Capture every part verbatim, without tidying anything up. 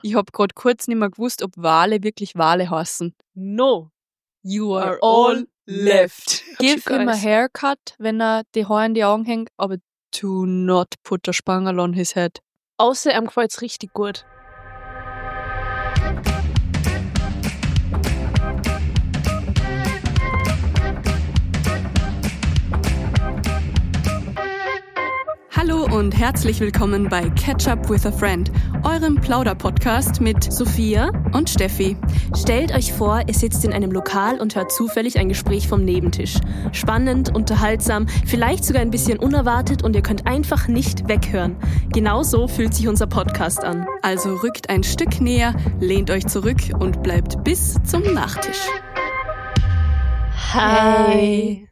Ich hab grad kurz nicht mehr gewusst, ob Wale wirklich Wale heißen. No. You are all left. Give You him a guys. haircut, wenn er die Haare in die Augen hängt, aber do not put a Spangerl on his head. Außer ihm gefällt's richtig gut. Hallo und herzlich willkommen bei Catch Up with a Friend, eurem Plauder-Podcast mit Sophia, und Steffi. stellt euch vor, ihr sitzt in einem Lokal und hört zufällig ein Gespräch vom Nebentisch. Spannend, unterhaltsam, vielleicht sogar ein bisschen unerwartet und ihr könnt einfach nicht weghören. Genauso fühlt sich unser Podcast an. Also rückt ein Stück näher, lehnt euch zurück und bleibt bis zum Nachtisch. Hi.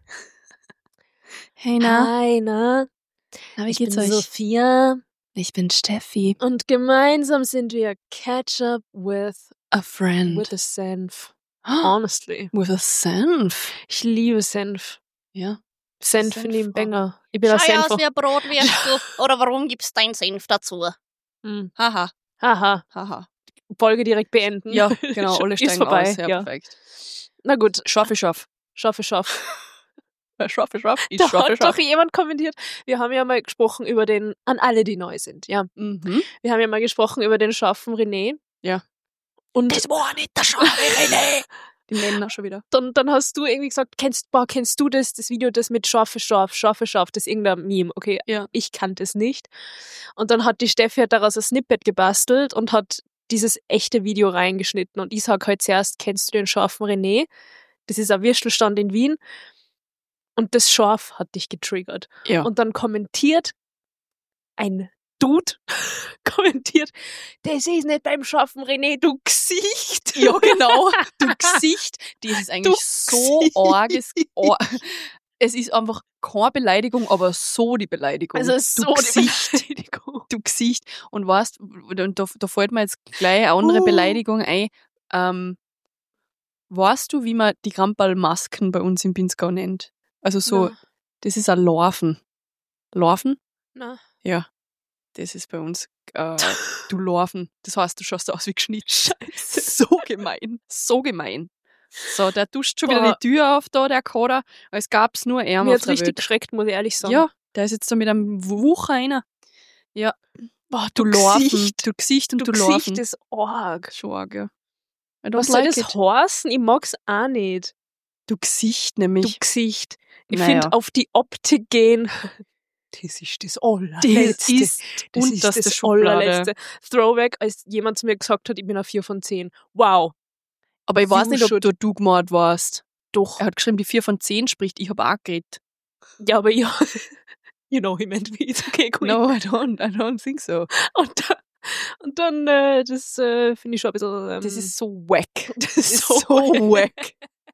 Hey, na? Hi, na? Na, wie Ich geht's bin euch? Sophia Ich bin Steffi. und gemeinsam sind wir Catch Up with, A friend. with a Senf. Honestly. With a Senf. Ich liebe Senf. Ja. Senf Senf, finde ich ein oh. Banger. Ich bin ein Schau aus Senfer. wie ein Brotwürst, du. Oder warum gibst du deinen Senf dazu? Hm. Haha. Haha. Haha. Folge direkt beenden. Ja, genau. Alle Ist steigen vorbei. aus. Ja, Ja. perfekt. Na gut, Scharfe Schaff. schaffe, schaff. Scharfe Schaff. Da hat doch jemand kommentiert. Wir haben ja mal gesprochen über den, an alle, die neu sind, ja. Mhm. Wir haben ja mal gesprochen über den scharfen René. Ja. Und Das war nicht der scharfe René. Die nennen auch schon wieder. dann, dann hast du irgendwie gesagt, kennst, boah, kennst du das, das Video, das mit scharfe Schaf, scharfe Schaf, das ist irgendein Meme, okay? Ja. Ich kannte es nicht. Und dann hat die Steffi halt daraus ein Snippet gebastelt und hat dieses echte Video reingeschnitten. Und ich sag halt zuerst, kennst du den scharfen René? Das ist ein Würstelstand in Wien. Und das Schaf hat dich getriggert. Ja. Und dann kommentiert ein Dude, kommentiert, das ist nicht beim scharfen René, du Gesicht. Ja, genau. Du Gesicht, das ist eigentlich Du so Gesicht. arges. Or es ist einfach keine Beleidigung, aber so die Beleidigung. Also du so die Gesicht, Beleidigung. du Gesicht. Und weißt, und da, da fällt mir jetzt gleich eine andere Uh. Beleidigung ein. Ähm, weißt du, wie man die Gramperl-Masken bei uns im Pinzgau nennt? Also so, Na. das ist ein Larven. Larven? Na. Ja. Das ist bei uns, äh, du Larven. Das heißt, du schaust aus wie geschnitten. Scheiße. So gemein. So gemein. So, der duscht schon wieder Boah. die Tür auf da, der Kader. Als gab's nur er Mir auf hat's der richtig Welt. geschreckt, muss ich ehrlich sagen. Ja, der ist jetzt da mit einem Wucher rein. Ja. Boah, Du Larven. Du Gesicht und Du du, Larven. Gesicht ist arg. Schon arg, ja. I don't Was soll like das it. heißen? Ich mag's auch nicht. Du Gesicht Du nämlich. Gesicht. Ich Naja. finde, auf die Optik gehen, das ist das allerletzte. Das ist das ist unterste das Schublade. allerletzte. Throwback, als jemand zu mir gesagt hat, ich bin eine vier von zehn. Wow. Aber ich weiß You nicht, ob should. du du gemalt warst. Doch. Er hat geschrieben, die vier von zehn spricht. Ich hab auch geredet. Ja, aber ja. You know, he meant me. It's okay, cool. No, I don't. I don't think so. Und, da, und dann, äh, das äh, finde ich schon ein bisschen... Ähm, Das ist so wack. das Das ist so wack.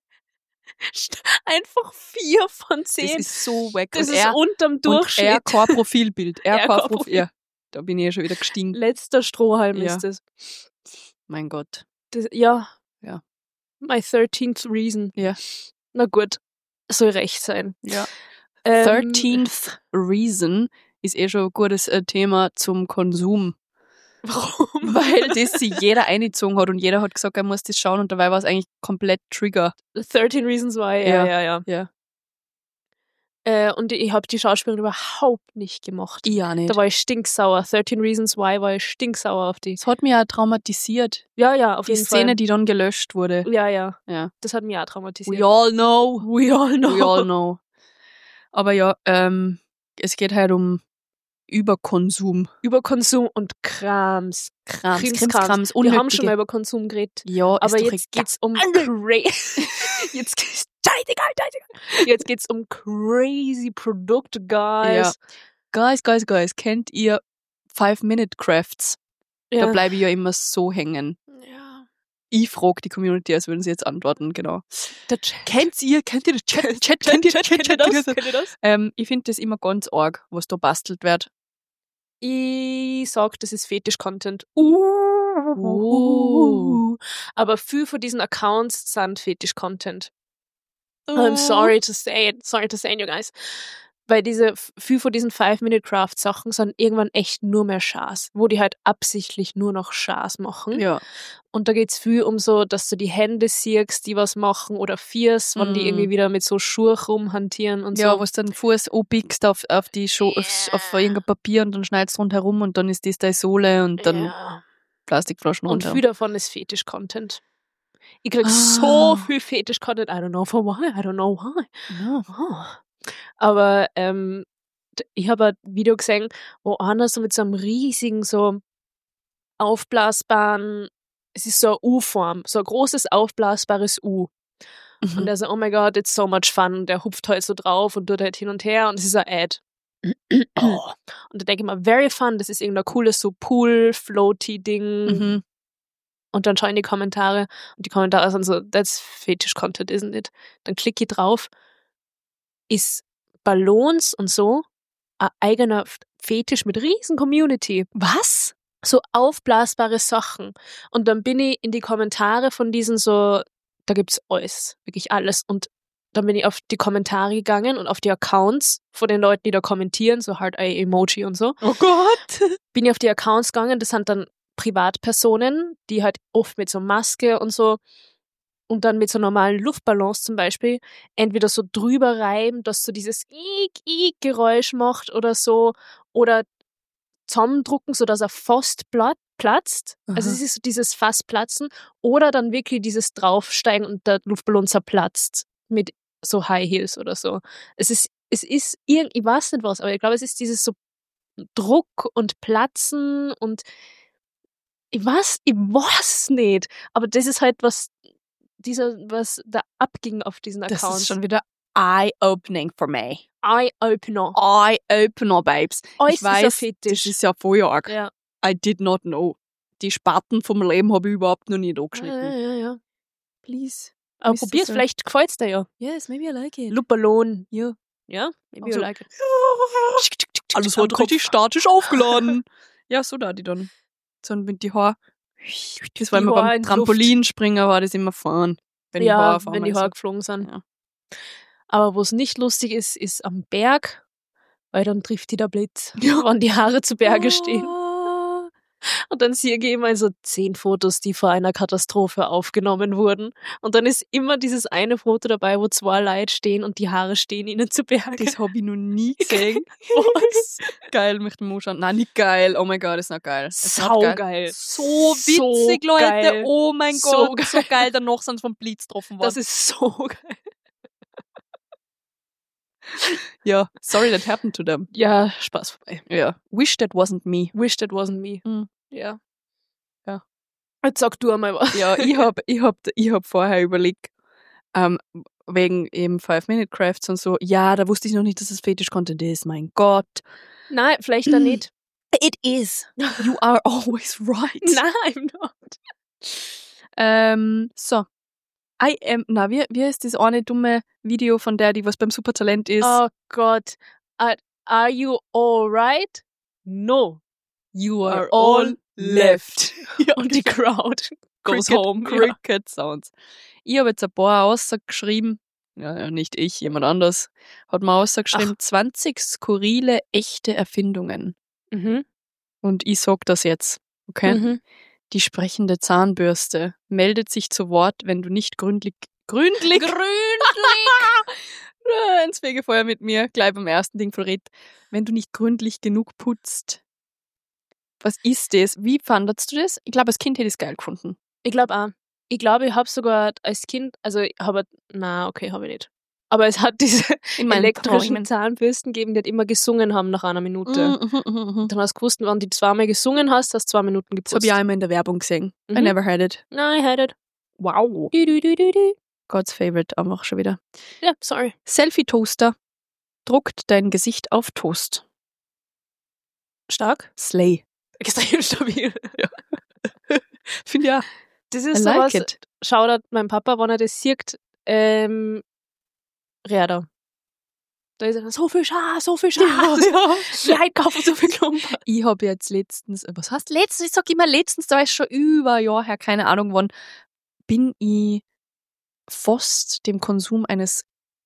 Einfach vier von Das zehn. ist so wack. Das und ist er, unterm und er Durchschnitt. kein Profilbild. Er Er kein kein Profil. Ja, da bin ich ja schon wieder gestiegen. Letzter Strohhalm Ja. ist das. Mein Gott. das. Ja. Ja. My thirteenth reason. Ja. Na gut. Soll recht sein. Ja. Ähm, thirteenth Reason ist eh schon ein gutes äh, Thema zum Konsum. Warum? Weil das sich jeder eingezogen hat und jeder hat gesagt, er muss das schauen und dabei war es eigentlich komplett Trigger. thirteen Reasons Why. Ja, Ja. ja, ja. Ja. Äh, und ich habe die Schauspielerin überhaupt nicht gemocht. Ich ja nicht. Da war ich stinksauer. thirteen Reasons Why war ich stinksauer auf die. Das hat mich ja traumatisiert. Ja, ja, auf Die jeden Szene, Fall. die dann gelöscht wurde. Ja, ja. Ja. Das hat mich auch traumatisiert. We all know. We all know. We all know. Aber ja, ähm, es geht halt um Überkonsum. Überkonsum und Krams. Krams, Krimskrams. Krimskrams, Wir haben schon unnötige. mal über Konsum geredet. Ja, Aber ist doch jetzt egal. geht's um crazy. Jetzt geht's scheißegal, scheißegal. Jetzt geht's um crazy Produkte, guys. Guys, guys, guys, kennt ihr Five-Minute-Crafts? Ja. Da bleibe ich ja immer so hängen. Ja. Ich frage die Community, als würden sie jetzt antworten, genau. Der Chat. Kennt ihr, kennt ihr das Chat, Chat, kennt ihr, Chat, Kennt ihr Chat, das? Chat, Kennt ihr das? Ähm, ich finde das immer ganz arg, was da bastelt wird. Ich sag, das ist Fetisch-Content. Uh. Aber viel von diesen Accounts sind Fetisch-Content. I'm sorry to say it. Sorry to say it, you guys. Weil diese, viel von diesen Five-Minute-Craft-Sachen sind irgendwann echt nur mehr Schaß, wo die halt absichtlich nur noch Schaß machen. Ja. Und da geht's viel um so, dass du die Hände siehst, die was machen, oder Fiers, wenn die Mm. irgendwie wieder mit so Schuhe rumhantieren und Ja, so. wo du den Fuß anbiegst auf, auf die Scho auf, auf irgendein Papier und dann schneidest du rundherum und dann ist das deine Sohle und dann ja. Plastikflaschen Und runter. viel davon ist Fetisch-Content. Ich krieg Ah. so viel Fetisch-Content, I don't know for why, I don't know why. Ja. Oh. Aber ähm, d- ich habe ein Video gesehen, wo einer so mit so einem riesigen, so aufblasbaren, es ist so eine U-Form, so ein großes aufblasbares U. Und Mhm. der so, oh my god, it's so much fun. Und der hupft halt so drauf und tut halt hin und her und es ist ein Ad. Oh. Und da denke ich mir, very fun, das ist irgendein cooles so Pool-Floaty-Ding. Mhm. Und dann schaue ich in die Kommentare und die Kommentare sind so, that's Fetish-Content, isn't it? Dann klicke ich drauf, ist Ballons und so ein eigener Fetisch mit riesen Community. Was? So aufblasbare Sachen. Und dann bin ich in die Kommentare von diesen so, da gibt's alles, wirklich alles. Und dann bin ich auf die Kommentare gegangen und auf die Accounts von den Leuten, die da kommentieren, so halt ein Emoji und so. Oh Gott. Bin ich auf die Accounts gegangen, das sind dann Privatpersonen, die halt oft mit so Maske und so und dann mit so normalen Luftballons zum Beispiel entweder so drüber reiben, dass so dieses Ick-Ick-Geräusch macht oder so, oder zusammendrucken, sodass er fast plat- platzt. Aha. Also es ist so dieses fast platzen oder dann wirklich dieses draufsteigen und der Luftballon zerplatzt mit so High Heels oder so. Es ist, es ist irgend, ich weiß nicht was, aber ich glaube, es ist dieses so Druck und Platzen und ich weiß, ich weiß nicht, aber das ist halt was, dieser, was da abging auf diesen Das Accounts. ist schon wieder eye-opening for me. Eye-Opener. Eye-opener, Babes. Alles Ich ist ein weiß, Fetisch. das ist ja voll arg. Ja. I did not know. Die Spaten vom Leben habe ich überhaupt noch nicht Ja, angeschnitten. ja, ja, ja. Please. Aber Wisst ihr probier's, so? vielleicht gefällt's dir ja. Yes, maybe I like it. Luftballon. Ja. Ja? Maybe Also- you like it. Alles Am wird Kopf. richtig statisch aufgeladen. Ja, so da die dann. So mit die Haare. Das war Die immer Haare beim in die Trampolinspringen, war das immer fahren. Wenn die Haare Ja, auf wenn die einmal Haare so- geflogen sind. Ja. Aber wo es nicht lustig ist, ist am Berg, weil dann trifft die der Blitz, Ja. wenn die Haare zu Berge stehen. Ah. Und dann sehe ich immer so zehn Fotos, die vor einer Katastrophe aufgenommen wurden. Und dann ist immer dieses eine Foto dabei, wo zwei Leute stehen und die Haare stehen ihnen zu Berge. Das habe ich noch nie gesehen. Was? Geil, möchte ich mal anschauen. Nein, nicht geil. Oh mein Gott, ist noch geil. Ist noch Saugeil. So witzig, So Leute. geil. Oh mein So Gott, geil. so geil. Danach sind sie vom Blitz getroffen worden. Das ist so geil. ja, sorry that happened to them. Ja, Spaß vorbei. Ja. Wish that wasn't me. Wish that wasn't me. Mhm. Ja. Ja. Jetzt sag du einmal was. Ja, ich hab, ich hab, ich hab vorher überlegt, ähm, wegen eben Five-Minute-Crafts und so, ja, da wusste ich noch nicht, dass es Fetisch-Content ist, mein Gott. Nein, vielleicht dann nicht. It is. You are always right. Nein, I'm not. Ähm, so. I am, na, wie, wie ist das eine dumme Video von der, die was beim Supertalent ist? Oh Gott. Are, are you alright? No. You are all left. ja, Und die Crowd goes Cricket, home. Ja. Cricket Sounds. Ich habe jetzt ein paar ausgeschrieben, ja, ja, nicht ich, jemand anders, hat mir ausgeschrieben, zwanzig skurrile, echte Erfindungen. Mhm. Und ich sag das jetzt, okay? Mhm. Die sprechende Zahnbürste meldet sich zu Wort, wenn du nicht gründlich, gründlich, Gründlich. ins Fegefeuer mit mir, gleich beim ersten Ding verrät, wenn du nicht gründlich genug putzt. Was ist das? Wie fandest du das? Ich glaube, als Kind hätte ich es geil gefunden. Ich glaube auch. Ich glaube, ich habe sogar als Kind, also ich habe, na okay, habe ich nicht. Aber es hat diese In meinen elektrischen Träumen. Zahnbürsten gegeben, die halt immer gesungen haben nach einer Minute. Mhm, mhm, mhm. Dann hast du gewusst, wenn du zweimal gesungen hast, hast du zwei Minuten Das geputzt. habe ich auch immer in der Werbung gesehen. I Mhm. never heard it. Nein, I had it. Wow. Du, du, du, du, du. God's favorite, einfach schon wieder. Ja, sorry. Selfie-Toaster druckt dein Gesicht auf Toast. Stark. Slay. Extrem stabil. Finde ja. Das I ist like sowas, it. schaut mein Papa, wenn er das sieht, ähm, Räder. Da ist er dann, so viel Schaß, so viel Schaß. ja. Leute kaufen so viel Klumpen. Ich habe jetzt letztens, was heißt letztens? Ich sag immer letztens, da ist schon über ein Jahr her, keine Ahnung wann, bin ich fast dem Konsum eines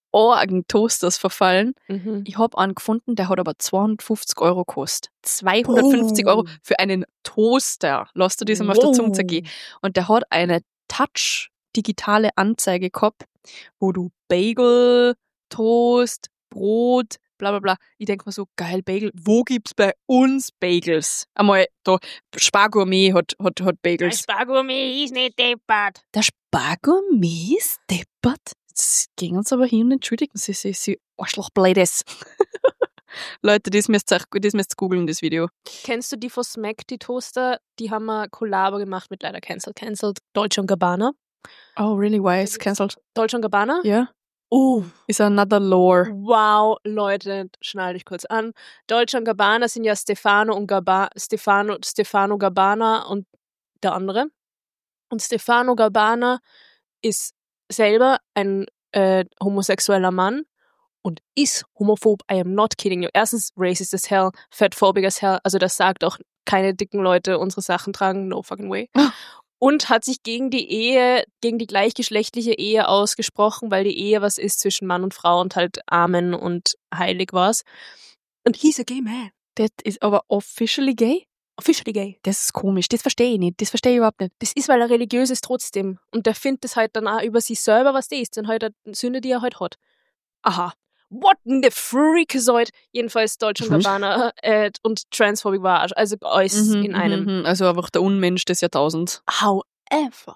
argen Toasters verfallen. Mhm. Ich habe einen gefunden, der hat aber zweihundertfünfzig Euro gekostet. zweihundertfünfzig Oh. Euro für einen Toaster. Lass dir das einmal auf der Zunge Wow. zergehen. Und der hat eine Touch-digitale Anzeige gehabt, wo du Bagel, Toast, Brot, bla bla bla. Ich denke mir so, geil, Bagel. Wo gibt's bei uns Bagels? Einmal da, Spargourmet hat, hat, hat Bagels. Spargourmet ist nicht deppert. Der Spargourmet ist deppert. Jetzt gehen uns aber hin und entschuldigen Sie sich, Sie Arschlochblödes. Leute, das müsst ihr euch- das müsst ihr googeln, das Video. Kennst du die von Smack, die Toaster? Die haben wir Kollabo gemacht mit leider Cancelled. Cancelled. Dolce und Gabbana. Oh, really? Why is cancelled? Dolce und Gabbana? Ja. Oh, Is another lore. wow, Leute, schnall dich kurz an. Dolce und Gabbana sind ja Stefano und Gabba, Stefano, Stefano Gabbana und der andere. Und Stefano Gabbana ist selber ein äh, homosexueller Mann und ist homophob. I am not kidding you. Erstens racist as hell, fatphobic as hell. Also das sagt auch, keine dicken Leute unsere Sachen tragen. No fucking way. Und hat sich gegen die Ehe, gegen die gleichgeschlechtliche Ehe ausgesprochen, weil die Ehe was ist zwischen Mann und Frau und halt Amen und heilig war's. Und he's a gay man. Das ist aber officially gay? Officially gay. Das ist komisch. Das verstehe ich nicht. Das verstehe ich überhaupt nicht. Das ist, weil er religiös ist trotzdem. Und der findet das halt dann auch über sich selber, was das ist. Und halt eine Sünde, die er halt hat. Aha. What in the freakazoid? Jedenfalls Deutsch und Mhm. Gabbana äh, und Transphobic war Arsch. Also alles Mhm, in einem. mhm, mhm. Also einfach der Unmensch des Jahrtausends. However,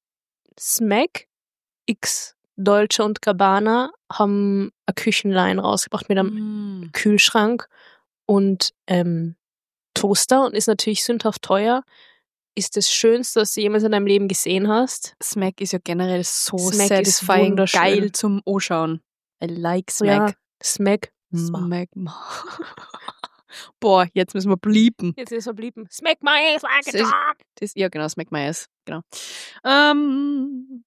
Smack X Dolce und Gabbana haben eine Küchenline rausgebracht mit einem Mm. Kühlschrank und ähm, Toaster und ist natürlich sündhaft teuer. Ist das Schönste, was du jemals in deinem Leben gesehen hast. Smack ist ja generell so Smack ist satisfying, wunderschön. geil zum Anschauen. I like So, ja, Smack. Smack. Smack. Boah, jetzt müssen wir bleepen. Jetzt ist er blieben. Smack my ass like Das a ist- dog. Das, ja, genau, Smack my ass. Genau. Ähm,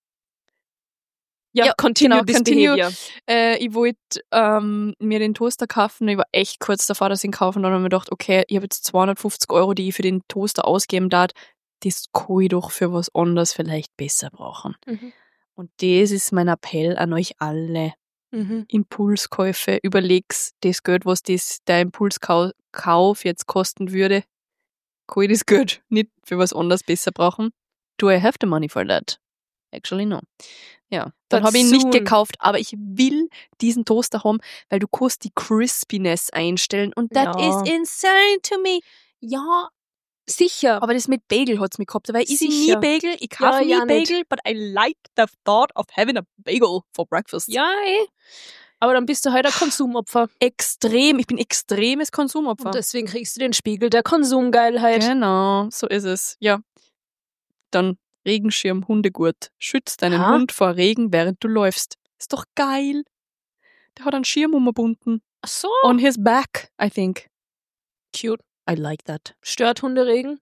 Ja, Ja, continue genau, this continue. behavior. äh, ich wollte ähm, mir den Toaster kaufen. Ich war echt kurz davor, dass ich ihn kaufen. Dann habe ich mir gedacht, okay, ich habe jetzt zweihundertfünfzig Euro, die ich für den Toaster ausgeben darf. Das kann ich doch für was anderes vielleicht besser brauchen. Mhm. Und das ist mein Appell an euch alle. Mhm. Impulskäufe, überleg's, das Geld, was das, der Impulskauf jetzt kosten würde, kann ich das Geld nicht für was anderes besser brauchen. Do I have the money for that? Actually no. Ja, dann But habe ich ihn nicht soon. gekauft, aber ich will diesen Toaster haben, weil du kannst die Crispiness einstellen und that Ja. is insane to me. Ja, Sicher. aber das mit Bagel hat's mich gehabt, weil ich esse nie Sicher. Bagel, ich kaufe Ja, nie ja nicht. Bagel, but I like the thought of having a bagel for breakfast. Ja, eh. Aber dann bist du halt ein Konsumopfer. Extrem, ich bin extremes Konsumopfer. Und deswegen kriegst du den Spiegel der Konsumgeilheit. Genau, so ist es. Ja. Dann Regenschirm, Hundegurt. Schütz deinen Aha. Hund vor Regen, während du läufst. Ist doch geil. Der hat einen Schirm umgebunden. Ach so. On his back, I think. Cute. I like that. Stört Hunderegen?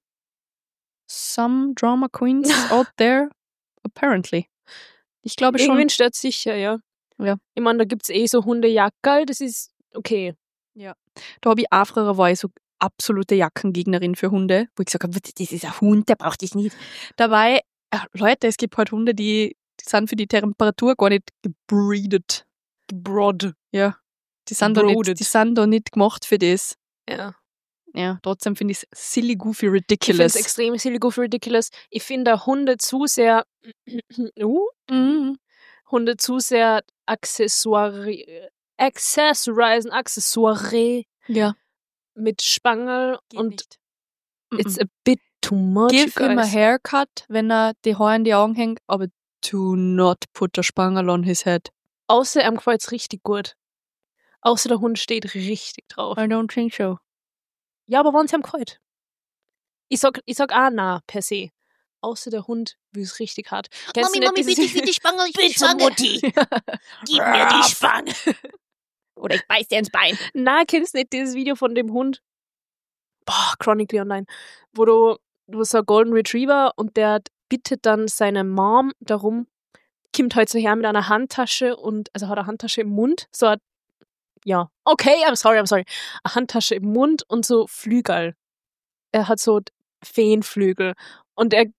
Some drama queens out there, apparently. Ich glaube schon. Irgendwen stört sicher, ja. Ja. Ich meine, da gibt's eh so Hundejackerl, das ist okay. Da habe ich auch früher, war ich so absolute Jackengegnerin für Hunde, wo ich gesagt habe, das ist ein Hund, der braucht das nicht. Dabei, äh, Leute, es gibt halt Hunde, die, die sind für die Temperatur gar nicht gebreedet. Broad. Ja. Die sind, da nicht, Brooded. die sind da nicht gemacht für das. Ja. Ja, trotzdem finde ich es silly, goofy, Ich finde ridiculous. es extrem silly, goofy, ridiculous. Ich finde Hunde zu sehr, uh, Mhm. Hunde zu sehr Accessoire, accessorisen, Accessoire Ja. mit Spangel und nicht. it's a bit too much. Give him a guys. haircut, wenn er die Haare in die Augen hängt, aber do not put a Spangerl on his head. Außer ihm gefällt's richtig gut. Außer der Hund steht richtig drauf. I don't think so. Ja, aber wenn's ihm gefällt. Ich sag, ich sag auch na, per se. Außer der Hund will es richtig hart. Kennst Mami, du Mami, nicht bitte, dieses- bitte die Spange, ich bin Bitte, schwanger. Mutti. Gib mir die Spange. Oder ich beiß dir ins Bein. Na, kennst du nicht dieses Video von dem Hund? Boah, Chronically Online. Wo du, du hast so einen Golden Retriever und der bittet dann seine Mom darum, kommt halt so her mit einer Handtasche und, also hat eine Handtasche im Mund, so ein, ja, okay, I'm sorry, I'm sorry. Eine Handtasche im Mund und so Flügel. Er hat so Feenflügel. Und er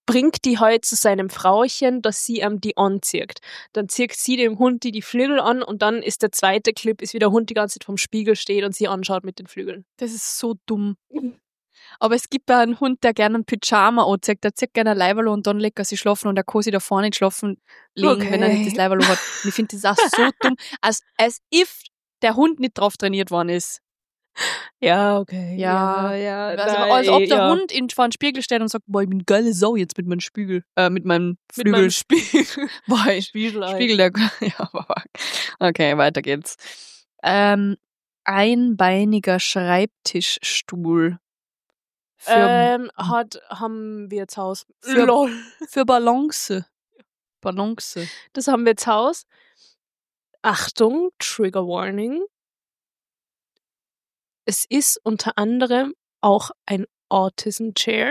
bringt die halt zu seinem Frauchen, dass sie ihm die anzieht. Dann zieht sie dem Hund die, die Flügel an und dann ist der zweite Clip, ist wie der Hund die ganze Zeit vom Spiegel steht und sie anschaut mit den Flügeln. Das ist so dumm. Aber es gibt ja einen Hund, der gerne einen Pyjama anzieht. Der zieht gerne ein Leiberl und dann legt er sich schlafen und der kann sich da vorne nicht schlafen legen, Okay. wenn er nicht das Leiberl hat. Und ich finde das auch so dumm, als, als if der Hund nicht drauf trainiert worden ist. Ja, okay. Ja. ja. Also, nein, als ob der ja. Hund in, vor den Spiegel steht und sagt, boah, ich bin geile Sau jetzt mit meinem Spiegel, äh, mit meinem Mit Flügel. meinem Spiegel. Boah, ich- Spiegelei. Spiegel der, ja, boah. Okay, weiter geht's. Ähm, einbeiniger Schreibtischstuhl. Für, Ähm, hat, haben wir zu Hause. Für- Lol. für Balance. Balance. Das haben wir zu Hause. Achtung, Trigger Warning. Es ist unter anderem auch ein Autism Chair.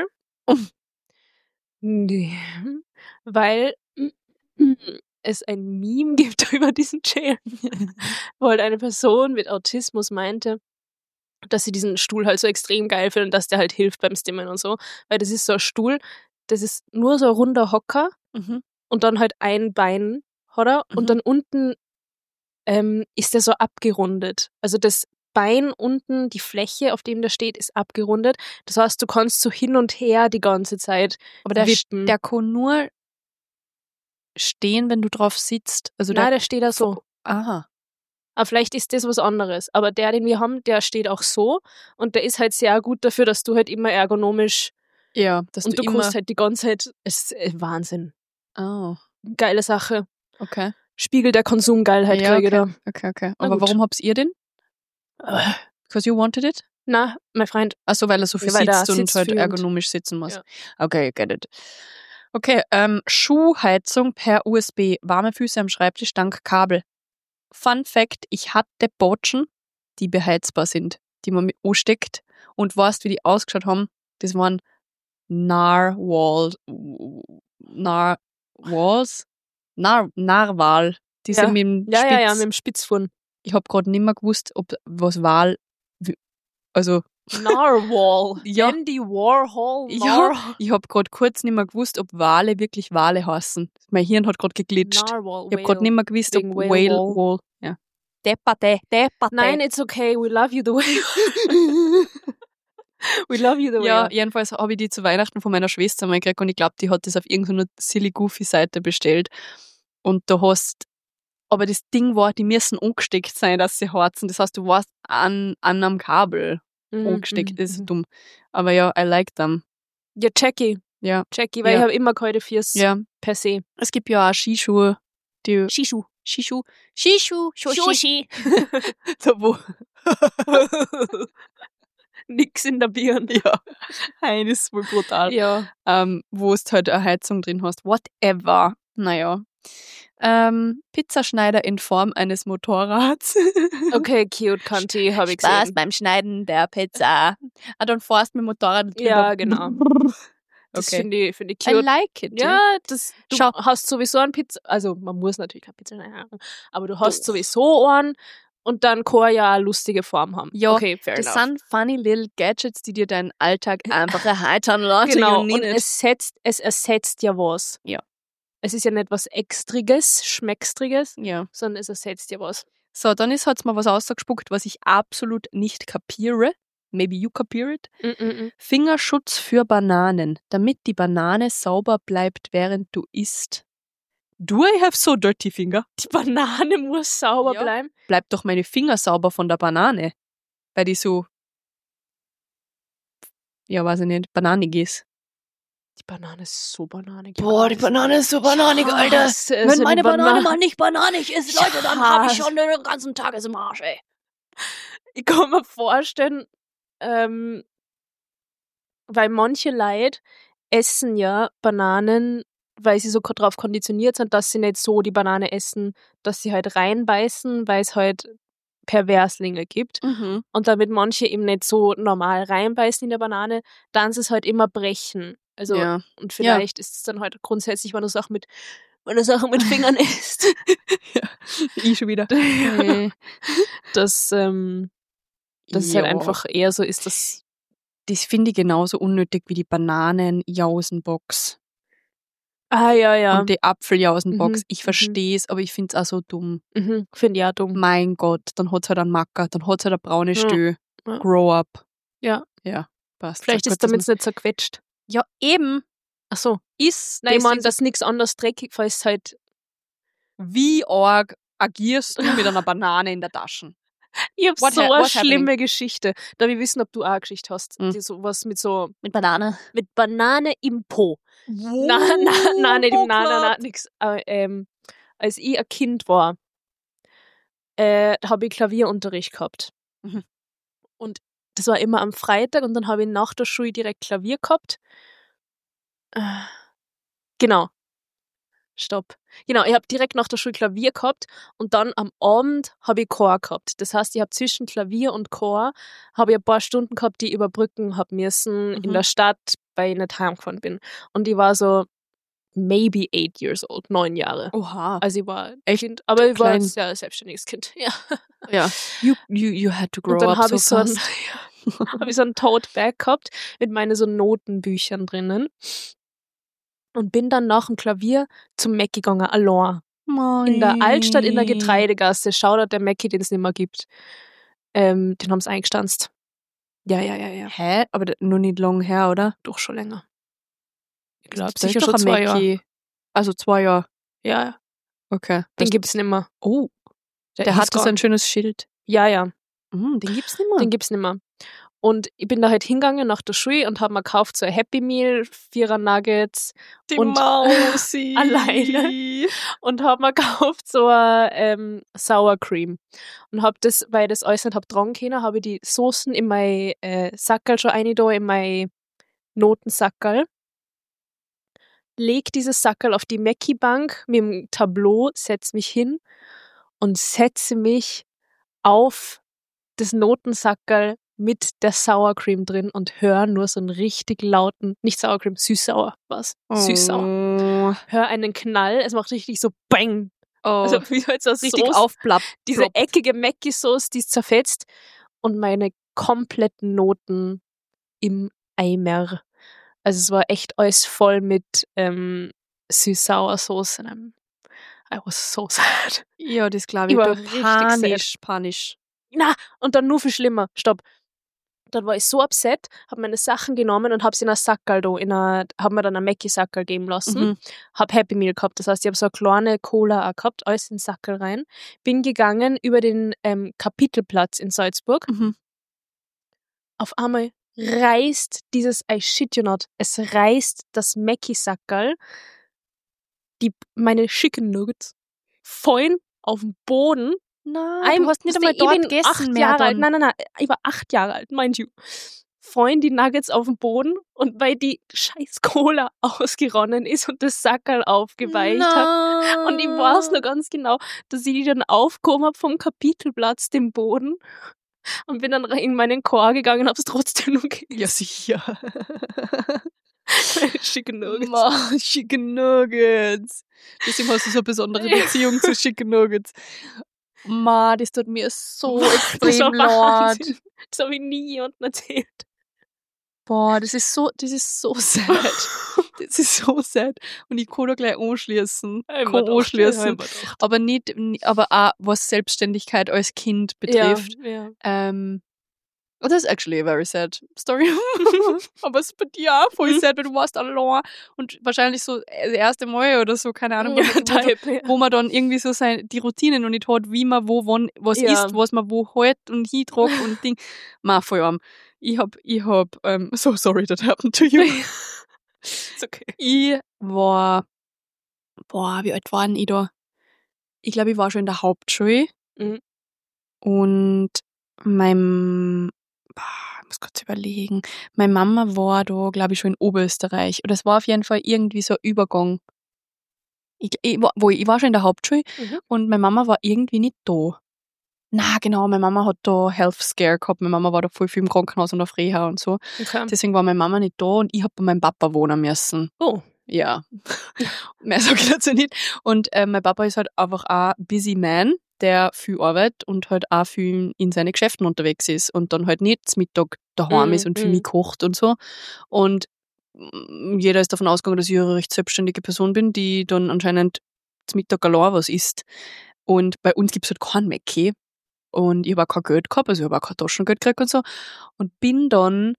Nee. Weil es ein Meme gibt über diesen Chair, wo halt eine Person mit Autismus meinte, dass sie diesen Stuhl halt so extrem geil findet, dass der halt hilft beim Stimmen und so. Weil das ist so ein Stuhl, das ist nur so ein runder Hocker Mhm. und dann halt ein Bein, oder? Mhm. Und dann unten ähm, ist der so abgerundet. Also das Bein unten, die Fläche, auf dem der steht, ist abgerundet. Das heißt, du kannst so hin und her die ganze Zeit. Aber der, wippen. der kann nur stehen, wenn du drauf sitzt. Also Nein, der, der steht da so. aha. Aber vielleicht ist das was anderes. Aber der, den wir haben, der steht auch so. Und der ist halt sehr gut dafür, dass du halt immer ergonomisch Ja, dass und du, du immer... kannst halt die ganze Zeit. Es ist äh, Wahnsinn. Oh, Geile Sache. okay. Spiegel der Konsumgeilheit ja, kriege okay. da. okay, okay. Na Aber gut. warum habt ihr den? Äh, Because you wanted it? Na, mein Freund. Achso, weil er so viel Ja, weil der sitzt und sitzt halt viel und- ergonomisch sitzen muss. Ja. Okay, get it. Okay, ähm, Schuhheizung per U S B, warme Füße am Schreibtisch dank Kabel. Fun Fact, ich hatte Botschen, die beheizbar sind, die man mit ansteckt und weißt, wie die ausgeschaut haben? Das waren Narwhal, Narwhals? Nar, Narwal. Die Ja. sind mit dem Ja, Spitz. ja, ja, mit dem Spitzfuhren. Ich hab gerade nicht mehr gewusst, ob was Wal, wie- also Narwhal. Ja. Andy Warhol. Ja. Narwhal. ich hab gerade kurz nicht mehr gewusst, ob Wale wirklich Wale heißen. Mein Hirn hat gerade geglitscht. Narwhal. Ich hab gerade nicht mehr gewusst, ob Wegen Whale, Whale Whale, Wall. ja. Depperte, depperte. Nein, it's okay. We love you the way you We love you the way Ja, you jedenfalls habe ich die zu Weihnachten von meiner Schwester mal gekriegt und ich glaube, die hat das auf irgendeiner silly goofy Seite bestellt. Und du hast, aber das Ding war, die müssen angesteckt sein, dass sie harzen. Das heißt, du warst an, an einem Kabel Mhm, angesteckt. mhm, Das ist mhm. dumm. Aber ja, I like them. Ja, Jackie. Ja. Jackie, weil Ja. ich habe immer kalte Füße Ja. per se. Es gibt ja auch Skischuhe, die Shishu. Skischuh, Skischuh, Sushi. da wo, Nix in der Birne. ja, ein ist wohl brutal. Ja. Ähm, wo es halt eine Heizung drin hast. Whatever. Naja. Ähm, Pizzaschneider in Form eines Motorrads. Okay, cute, Kanti, habe ich Spaß gesehen. beim Schneiden der Pizza. Ah, dann fährst du mit dem Motorrad drüber. Ja, genau. Das Okay. finde ich, find ich I cute. like it. Ja, das, du Schau. hast sowieso einen Pizza, also man muss natürlich keine Pizza schneiden, aber du hast sowieso einen und dann kann er ja eine lustige Form haben. Ja, okay, fair Das enough. sind funny little Gadgets, die dir deinen Alltag einfach erheitern lassen. Genau, You need und it. es setzt, es ersetzt ja was. Ja. Es ist ja nicht was Extriges, Schmeckstriges, Ja. sondern es ersetzt ja was. So, dann ist hat's mal was ausgespuckt, was ich absolut nicht kapiere. Maybe you kapier it. Mm -mm -mm. Fingerschutz für Bananen, damit die Banane sauber bleibt, während du isst. Do I have so dirty finger? Die Banane muss sauber Ja. bleiben. Bleibt doch meine Finger sauber von der Banane. Weil die so, ja, weiß ich nicht, bananig ist. Die Banane ist so bananig. Boah, die Banane ist so bananig, Ich Alter. hasse es, Wenn meine die Banane Bana- mal nicht bananig ist, Ich Leute, dann hab ich hasse- schon den ganzen Tag im Arsch, ey. Ich kann mir vorstellen, ähm, weil manche Leute essen ja Bananen, weil sie so ko- drauf konditioniert sind, dass sie nicht so die Banane essen, dass sie halt reinbeißen, weil es halt Perverslinge gibt. Mhm. Und damit manche eben nicht so normal reinbeißen in der Banane, dann sie es halt immer brechen. Also, Ja. und vielleicht ist es dann halt grundsätzlich, wenn du Sachen mit, wenn du Sachen mit Fingern isst, Ich schon wieder. dass, ähm, dass es halt Ja. einfach eher so ist, dass Das finde ich genauso unnötig wie die Bananen-Jausenbox. Ah, ja, ja. und die Apfeljausenbox. Mhm, Ich mhm. verstehe es, aber ich finde es auch so dumm. Mhm. Finde ich auch dumm. Mein Gott, dann hat es halt einen Macker, dann hat es halt eine braune Ja, Stö. ja. Grow up. Ja. Ja, passt. Vielleicht Sag ist Gott, damit dass es nicht zerquetscht. man- Ja, eben. Ach so. Ist. Nein, ich meine, das dass nichts anderes dreckig ist halt. Wie arg agierst du mit einer Banane in der Tasche? Ich hab What so ha- eine what's happening? schlimme Geschichte. Darf ich wissen, ob du auch eine Geschichte hast? Hm. Die sowas mit so. Mit Banane. Mit Banane im Po. Wo? Nein, nein, nein, nicht im, nein, nein, nein, Club? nix. Aber, ähm, als ich ein Kind war, äh, habe ich Klavierunterricht gehabt. Mhm. Und das war immer am Freitag und dann habe ich nach der Schule direkt Klavier gehabt. Äh, genau. Stopp. Genau, ich habe direkt nach der Schule Klavier gehabt und dann am Abend habe ich Chor gehabt. Das heißt, ich habe zwischen Klavier und Chor habe ich ein paar Stunden gehabt, die ich überbrücken habe müssen in Mhm. der Stadt, weil ich nicht heimgefahren bin. Und ich war so maybe eight years old, neun Jahre. Oha. Also ich war ein Echt Kind, aber ich war ein klein. sehr selbstständiges Kind. Ja. Ja. You, you, you had to grow Und dann up habe so ich, so ein, fast. hab ich so ein Tote Bag gehabt mit meinen so Notenbüchern drinnen und bin dann nach dem Klavier zum Mackie gegangen, allein. In der Altstadt, in der Getreidegasse. Shoutout der Mackie, den es nicht mehr gibt. Ähm, den haben sie eingestanzt. Ja, ja, ja, ja. Hä? Aber das- noch nicht lang her, oder? Doch schon länger. Ich Da glaube, ist sicher doch schon ein zwei Jahre. Mackie. Also zwei Jahre. Ja, ja. Okay. Den Das- gibt's nicht mehr. Oh, Der, der ist hat so gone. ein schönes Schild. Ja, ja. Mm, den gibt's nicht mehr. Den gibt's nicht mehr. Und ich bin da halt hingegangen nach der Schule und habe mir gekauft so ein Happy Meal, Vierer Nuggets Die und Mausi. alleine. und habe mir gekauft so ein ähm, Sour Cream. Und habe das, weil ich das alles nicht hab tragen können, habe ich die Soßen in mein äh, Sackerl schon rein da, in mein Notensackerl. Leg dieses Sackerl auf die Mackie-Bank mit dem Tableau, setz mich hin und setze mich auf das Notensackerl mit der Sour Cream drin und hör nur so einen richtig lauten, nicht Sour Cream, süß-sauer, was? Süß-sauer. Oh. Hör einen Knall, es macht richtig so Bang. Oh. Also wie halt so richtig Soße, aufplappt. diese eckige Mackie-Sauce, die ist zerfetzt und meine kompletten Noten im Eimer. Also es war echt alles voll mit ähm, süß-sauer Sauce. Und I'm- I was so sad. Ja, das glaube Ich ich. war Ich richtig panisch, panisch. Na, und dann nur viel schlimmer. Stopp. Dann war ich so upset, habe meine Sachen genommen und habe sie in ein Sackerl da, in a, hab mir dann ein Mackie-Sackerl geben lassen. Mhm. Hab Happy Meal gehabt. Das heißt, ich habe so eine kleine Cola auch gehabt, alles in den Sackerl rein. Bin gegangen über den ähm, Kapitelplatz in Salzburg. Mhm. Auf einmal reißt dieses, I shit you not, es reißt das Mackie-Sackerl, die, meine Chicken Nuggets, fallen auf den Boden. Nein, du hast nicht Weißt einmal ich dort bin gegessen acht mehr Jahre alt. dann. Nein, nein, nein, ich war acht Jahre alt, mind you. Fallen die Nuggets auf den Boden und weil die scheiß Cola ausgeronnen ist und das Sackerl aufgeweicht hat. Und ich weiß noch ganz genau, dass ich die dann aufgehoben habe vom Kapitelplatz, dem Boden. Und bin dann in meinen Chor gegangen und hab's trotzdem noch gegessen. Ja, sicher. Chicken Nuggets. Ma, Chicken Nuggets. Deswegen hast du so eine besondere Beziehung zu Chicken Nuggets. Ma, das tut mir so Das extrem war leid. Wahnsinn. Das habe ich nie jemandem erzählt. Boah, das ist so, das ist so sad. Das ist so sad. Und ich kann da gleich anschließen. Kann anschließen. Aber nicht, aber auch was Selbstständigkeit als Kind betrifft. Ja, ja. Ähm, oh, das ist actually a very sad story. Aber es ist bei dir auch voll Mhm. sad, weil du warst allein und wahrscheinlich so das erste Mal oder so, keine Ahnung, wo, Ja, wo, type, ja. wo man dann irgendwie so seine, die Routinen noch nicht hat, wie man wo, wann, was Ja. isst, was man wo halt und hintragt und Ding. Ma, voll arm. Ich hab, ich hab, ähm, so sorry that happened to you. Ist okay. Ich war, boah, wie alt war denn ich da? Ich glaube, ich war schon in der Hauptschule. Mhm. Und mein, boah, ich muss kurz überlegen, meine Mama war da, glaube ich, schon in Oberösterreich. Und es war auf jeden Fall irgendwie so ein Übergang. Ich, ich, war- wo ich, ich war schon in der Hauptschule Mhm. und meine Mama war irgendwie nicht da. Na, genau, meine Mama hat da Health Scare gehabt. Meine Mama war da voll viel im Krankenhaus und auf Reha und so. Okay. Deswegen war meine Mama nicht da und ich hab bei meinem Papa wohnen müssen. Oh. Ja, mehr sage ich dazu nicht. Und äh, mein Papa ist halt einfach auch busy man, der viel arbeitet und halt auch viel in seine Geschäften unterwegs ist und dann halt nicht zum Mittag daheim Mm, ist und für mm. mich kocht und so. Und mm, jeder ist davon ausgegangen, dass ich eine recht selbstständige Person bin, die dann anscheinend zum Mittag allein was isst. Und bei uns gibt's halt keinen Mäcki. Und ich habe auch kein Geld gehabt, also ich habe auch kein Taschengeld gekriegt und so. Und bin dann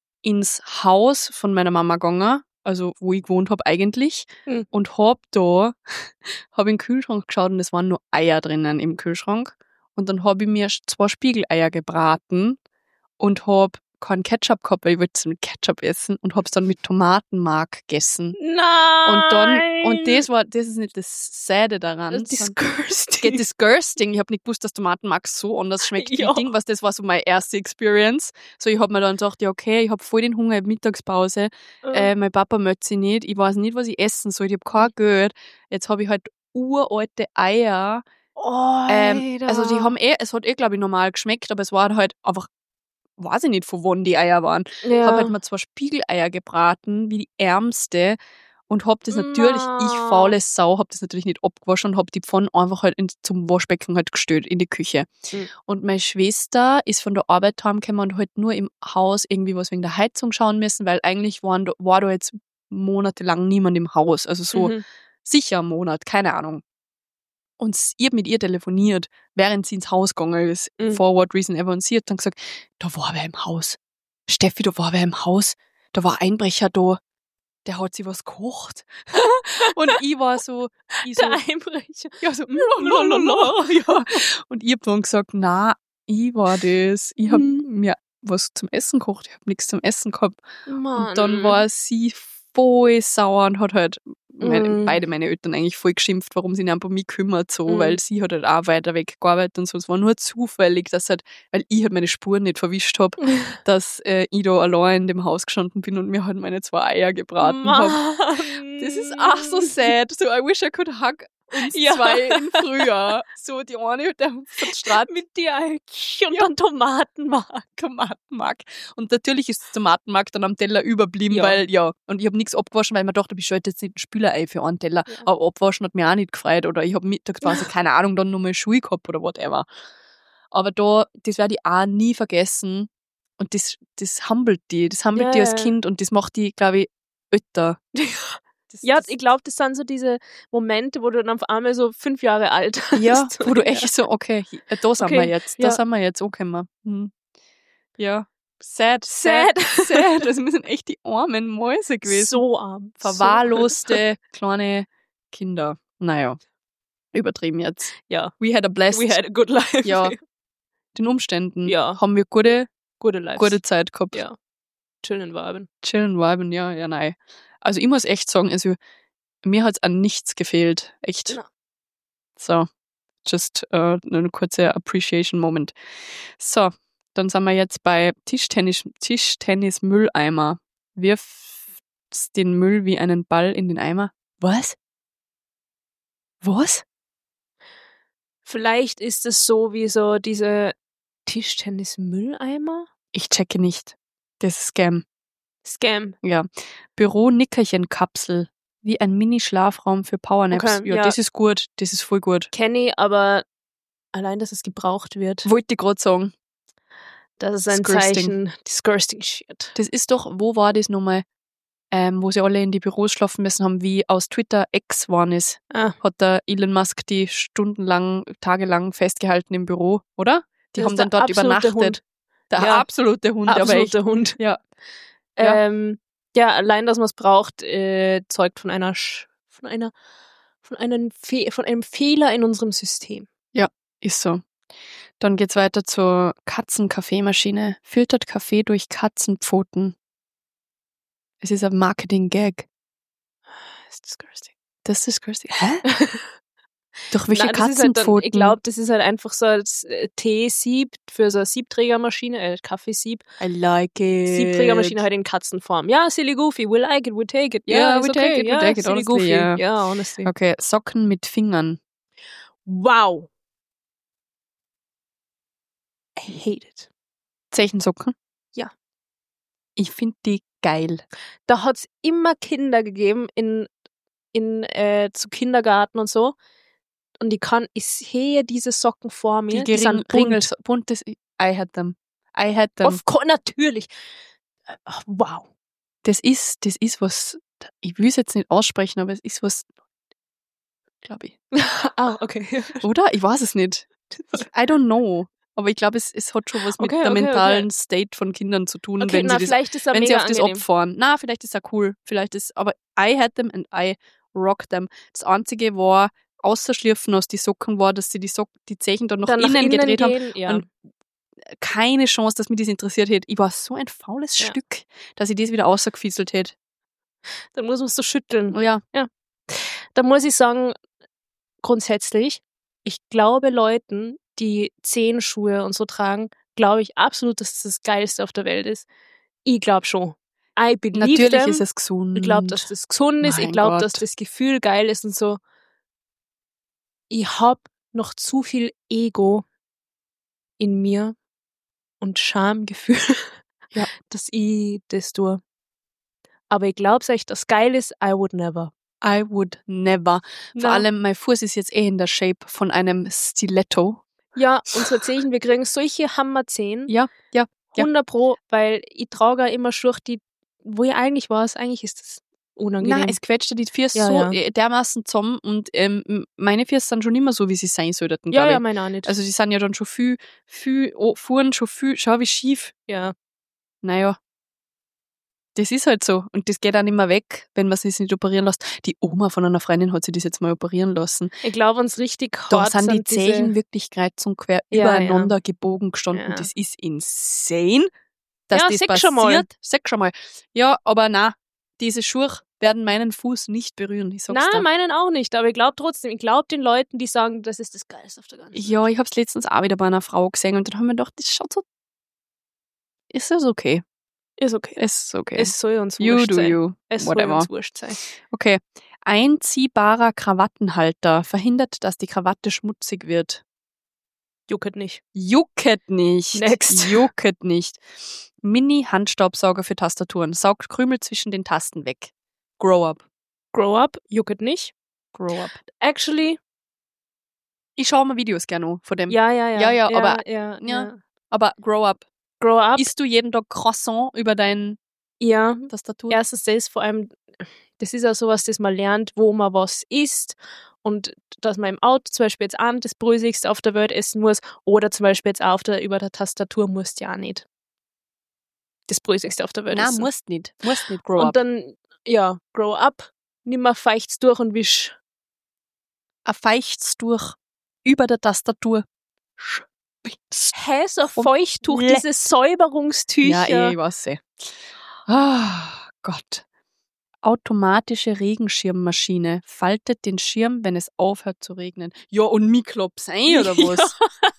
ins Haus von meiner Mama gegangen, also wo ich gewohnt habe eigentlich, Mhm. und hab da, hab in den Kühlschrank geschaut und es waren nur Eier drinnen im Kühlschrank. Und dann hab ich mir zwei Spiegeleier gebraten und hab keinen Ketchup gehabt, weil ich wollte es mit Ketchup essen und hab's dann mit Tomatenmark gegessen. Nein! Und dann, und das war, das ist nicht das Säde daran. Das ist sondern- disgusting. Get disgusting. Ich hab nicht gewusst, dass Tomatenmark so anders schmeckt wie Ja. Ding, was das war so meine erste Experience. So, ich hab mir dann gedacht, ja okay, ich hab voll den Hunger in der Mittagspause. Äh, mein Papa möchte sie nicht. Ich weiß nicht, was ich essen soll. Ich hab kein Geld. Jetzt hab ich halt uralte Eier. oh, Ähm, also die haben eh, es hat eh, glaube ich, normal geschmeckt, aber es waren halt einfach, weiß ich nicht, von wann die Eier waren. ja. Ich hab halt mal zwei Spiegeleier gebraten, wie die ärmste. Und hab das natürlich, Ma. ich faule Sau, hab das natürlich nicht abgewaschen und hab die Pfanne einfach halt in, zum Waschbecken halt gestellt, in die Küche. Mhm. Und meine Schwester ist von der Arbeit heimgekommen und halt nur im Haus irgendwie was wegen der Heizung schauen müssen, weil eigentlich waren, da- war da jetzt monatelang niemand im Haus. Also so Mhm. sicher einen Monat, keine Ahnung. Und s- ich hab mit ihr telefoniert, während sie ins Haus gegangen ist, Mhm. for what reason ever. Und sie hat dann gesagt, da war wer im Haus. Steffi, da war wer im Haus. Da war ein Einbrecher da. Der hat sie was gekocht. Und ich war so, ich so, Der Einbrecher. ja, so, lalalala, ja. Und ich hab dann gesagt, na, ich war das. Ich hab Mhm. mir was zum Essen gekocht. Ich hab nichts zum Essen gehabt. Mann. Und dann war sie voll sauer und hat halt meine, Mhm. beide meine Eltern eigentlich voll geschimpft, warum sie nicht einfach um mich kümmert, so, Mhm. weil sie hat halt auch weiter weg gearbeitet und so. Es war nur zufällig, dass halt, weil ich halt meine Spuren nicht verwischt hab, dass äh, ich da allein in dem Haus gestanden bin und mir halt meine zwei Eier gebraten hab. Mann. Das ist auch so sad. So, I wish I could hug uns Ja. zwei im Frühjahr. So, die eine, der verstrahlt mit Mit dir und Ja. dann Tomatenmark. Tomatenmark. Und natürlich ist das Tomatenmark dann am Teller überblieben, Ja. weil, ja, und ich habe nichts abgewaschen, weil ich mir dachte, ich schalte jetzt nicht ein Spülerei für einen Teller. Ja. Aber abwaschen hat mich auch nicht gefreut. Oder ich habe mittagsweise, keine Ahnung, dann nochmal Schuhe gehabt oder whatever. Aber da, das werde ich auch nie vergessen. Und das, das humbelt die. Das humbelt Ja, die als ja. Kind und das macht die, glaube ich, älter. Das, Ja, das, ich glaube, das sind so diese Momente, wo du dann auf einmal so fünf Jahre alt bist. ja, wo du echt so, okay, hier- da sind Okay, wir jetzt, da ja. sind wir jetzt, okay, wir. Hm. Ja, sad, Sad. sad, sad. Also wir sind echt die armen Mäuse gewesen. So arm. Verwahrloste kleine Kinder. Naja, übertrieben jetzt. Ja. We had a blessed, We had a good life. ja, den Umständen Ja. haben wir gute, Gute Lives. gute Zeit gehabt. Ja. Chillen Waben. Chillen, viben, ja, ja, nein. Also ich muss echt sagen, also mir hat's an nichts gefehlt. Echt. Ja. So, just äh, eine kurze Appreciation-Moment. So, dann sind wir jetzt bei Tischtennis, Tischtennis-Mülleimer. Wirf den Müll wie einen Ball in den Eimer. Was? Was? Vielleicht ist es so wie so diese Tischtennis-Mülleimer? Ich checke nicht. Das ist Scam. Scam. Ja. Büro-Nickerchen-Kapsel. Wie ein Mini-Schlafraum für Powernaps. Okay, ja, ja. das ist gut. Das ist voll gut. Kenne ich, aber allein, dass es gebraucht wird, Wollte ich gerade sagen. das ist ein Disgusting. Zeichen. Disgusting shit. Das ist doch, wo war das nochmal? Ähm, wo sie alle in die Büros schlafen müssen haben, wie aus Twitter X geworden ist. Ah. Hat der Elon Musk die stundenlang, tagelang festgehalten im Büro, oder? Die Das haben ist dann der dort absolute übernachtet. Hund. Der Ja. absolute Hund, aber echt. Absoluter Hund. Ja. Ja. Ähm, ja, allein, dass man es braucht, äh, zeugt von einer, Sch von einer, von einem, Fe von einem Fehler in unserem System. Ist so. Dann geht's weiter zur Katzenkaffeemaschine. Filtert Kaffee durch Katzenpfoten. Es ist ein Marketing-Gag. Das ist disgusting. Das ist disgusting. Hä? Durch welche Nein, das ist halt dann, Katzenpfoten? ich glaube, das ist halt einfach so ein äh, Teesieb für so eine Siebträgermaschine, äh, Kaffeesieb. I like it. Siebträgermaschine halt in Katzenform. Ja, silly goofy, we like it, we take it. Yeah, Ja, we ist take okay. it, we ja, take it, silly honestly, goofy. yeah. Ja, honestly. Okay, Socken mit Fingern. Wow. I hate it. Zeichensocken? Ja. Ich finde die geil. Da hat's immer Kinder gegeben in, in äh, zu Kindergarten und so. Und ich kann, ich sehe diese Socken vor mir. Die Die, sind bunt. Ringel, buntes. I had them. I had them. Of course, natürlich. Ach, wow. Das ist, das ist was, ich will es jetzt nicht aussprechen, aber es ist was, glaube ich. Ah, okay. Oder? Ich weiß es nicht. I don't know. Aber ich glaube, es, es hat schon was mit Okay, der okay, mentalen okay. State von Kindern zu tun, Okay, wenn, na, sie, das, vielleicht ist er wenn sie mega auf das angenehm. abfahren. Na, vielleicht ist er cool. Vielleicht ist, aber I had them and I rocked them. Das Einzige war, außer Schlürfen aus die Socken war, dass sie die, Sock die Zehen dann nach Dann innen, nach innen gedreht haben. gehen, ja. Und keine Chance, dass mich das interessiert hätte. Ich war so ein faules Ja. Stück, dass ich das wieder rausgefieselt hätte. Dann muss man es so schütteln. Oh ja. Da muss ich sagen, grundsätzlich, ich glaube Leuten, die Zehenschuhe und so tragen, glaube ich absolut, dass das das Geilste auf der Welt ist. Ich glaube schon. I believe Natürlich them. ist es gesund. Ich glaube, dass das gesund ist. Mein Ich glaube, dass Gott. das Gefühl geil ist und so. Ich habe noch zu viel Ego in mir und Schamgefühl, Ja. dass ich das tue. Aber ich glaube euch, das geil ist, I would never. I would never. Vor Na. allem, mein Fuß ist jetzt eh in der Shape von einem Stiletto. Ja, unsere Zehen, wir kriegen solche Hammerzehen. Ja, ja. ja. hundert Pro, weil ich trage auch immer Schuhe, die, wo ich eigentlich weiß, eigentlich ist das unangenehm. Nein, es quetscht die Füße Ja, so ja. äh, dermaßen zusammen und ähm, meine Füße sind schon immer so, wie sie sein sollten, ja, glaube ja, ich. meine auch nicht. Also die sind ja dann schon viel, viel, oh, fuhren schon viel, schau wie schief. ja. Naja, das ist halt so. Und das geht auch nicht mehr weg, wenn man sich nicht operieren lässt. Die Oma von einer Freundin hat sich das jetzt mal operieren lassen. Ich glaube, uns richtig Da hart sind die diese- Zehen wirklich kreuz und quer Ja, übereinander gebogen gestanden. Ja. Das ist insane, dass Ja, das sag passiert. schon mal. Sag schon mal. Ja, aber na, diese Schuhe werden meinen Fuß nicht berühren. Ich sag's Nein, dir. meinen auch nicht, aber ich glaube trotzdem, ich glaube den Leuten, die sagen, das ist das Geilste auf der ganzen Welt. Ja, ich hab's letztens auch wieder bei einer Frau gesehen und dann haben wir gedacht, das schaut so. Ist das okay? Ist okay. Ist okay. Es soll uns you wurscht do sein. you. Es soll Whatever. uns wurscht sein. Okay. Einziehbarer Krawattenhalter verhindert, dass die Krawatte schmutzig wird. Jucket nicht. Jucket nicht. Next. Jucket nicht. Mini-Handstaubsauger für Tastaturen. Saugt Krümel zwischen den Tasten weg. Grow up. Grow up, jucket nicht. Grow up. Actually, Ich schaue mir Videos gerne an von dem. ja, ja, ja. Ja, ja, aber- Ja, ja. ja. Aber grow up. Grow up, Isst du jeden Tag Croissant über deine ja. Tastatur? Erstens das, vor allem, das ist ja sowas, das man lernt, wo man was isst und dass man im Auto zum Beispiel jetzt auch nicht das Bröseligste auf der Welt essen muss oder zum Beispiel jetzt auch auf der, über der Tastatur musst du ja auch nicht das Bröseligste auf der Welt Nein, essen. musst nicht. Musst nicht grow und up. dann, ja, grow up, nimm mal feicht's durch und wisch. Er feicht's durch über der Tastatur. Spitz. Hä, so ein Und Feuchttuch, le- diese Säuberungstücher. Ja, eh, ich weiß eh. Ah, Gott. Automatische Regenschirmmaschine faltet den Schirm, wenn es aufhört zu regnen. Ja, und mich klopft's ein, oder was?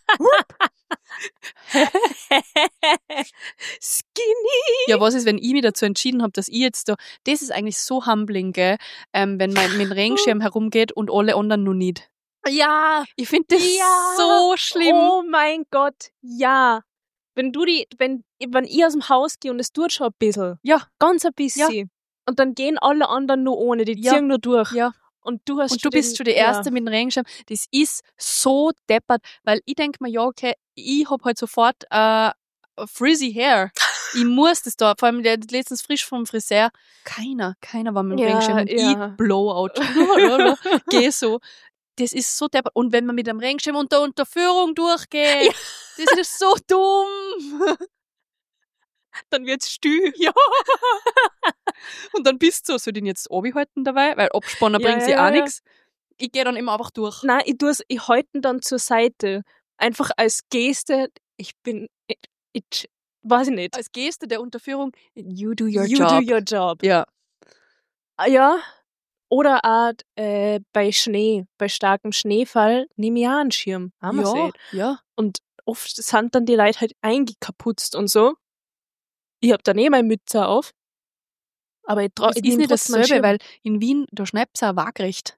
Skinny. Ja, was ist, wenn ich mich dazu entschieden habe, dass ich jetzt da, das ist eigentlich so humbling, gell, ähm, wenn man mit dem Regenschirm herumgeht und alle anderen noch nicht. Ja. Ich finde das Ja. so schlimm. Oh mein Gott, ja. Wenn du die, wenn, wenn ich aus dem Haus gehe und es tut schon ein bisschen. Ja. Ganz ein bisschen. Und dann gehen alle anderen nur ohne, die Ja. ziehen nur durch. Ja. Und du hast Und du schon bist den, schon die Erste mit dem Regenschirm. Das ist so deppert, weil ich denke mir, ja, okay, ich hab halt sofort äh, frizzy hair. Ich muss das da, vor allem der- letztens frisch vom Friseur. Keiner, keiner war mit dem Ja, Regenschirm und ja. ich Blowout. Geh so. Das ist so deppert. Und wenn man mit dem Regenschirm unter Unterführung durchgeht, das ist so dumm. Dann wird's stü. Ja. Und dann bist du, soll ich den jetzt halten dabei? Weil abspannen Ja, bringt ja, sie ja, auch ja. nichts. Ich gehe dann immer einfach durch. Nein, ich tu's, ich halte ihn dann zur Seite. Einfach als Geste, ich bin, ich, ich weiß ich nicht. Als Geste der Unterführung, you do your you job. do your job. Ja. Ah, ja. Oder auch äh, bei Schnee, bei starkem Schneefall, nehme ich auch einen Schirm. Haben wir Ja, gesehen. ja. Und oft sind dann die Leute halt eingekaputzt und so. Ich hab dann eh meine Mütze auf. Aber ich, trau, Das ich ist nehm nicht trotzdem einen dasselbe, Schirm. weil in Wien, da schneidest du auch waagrecht.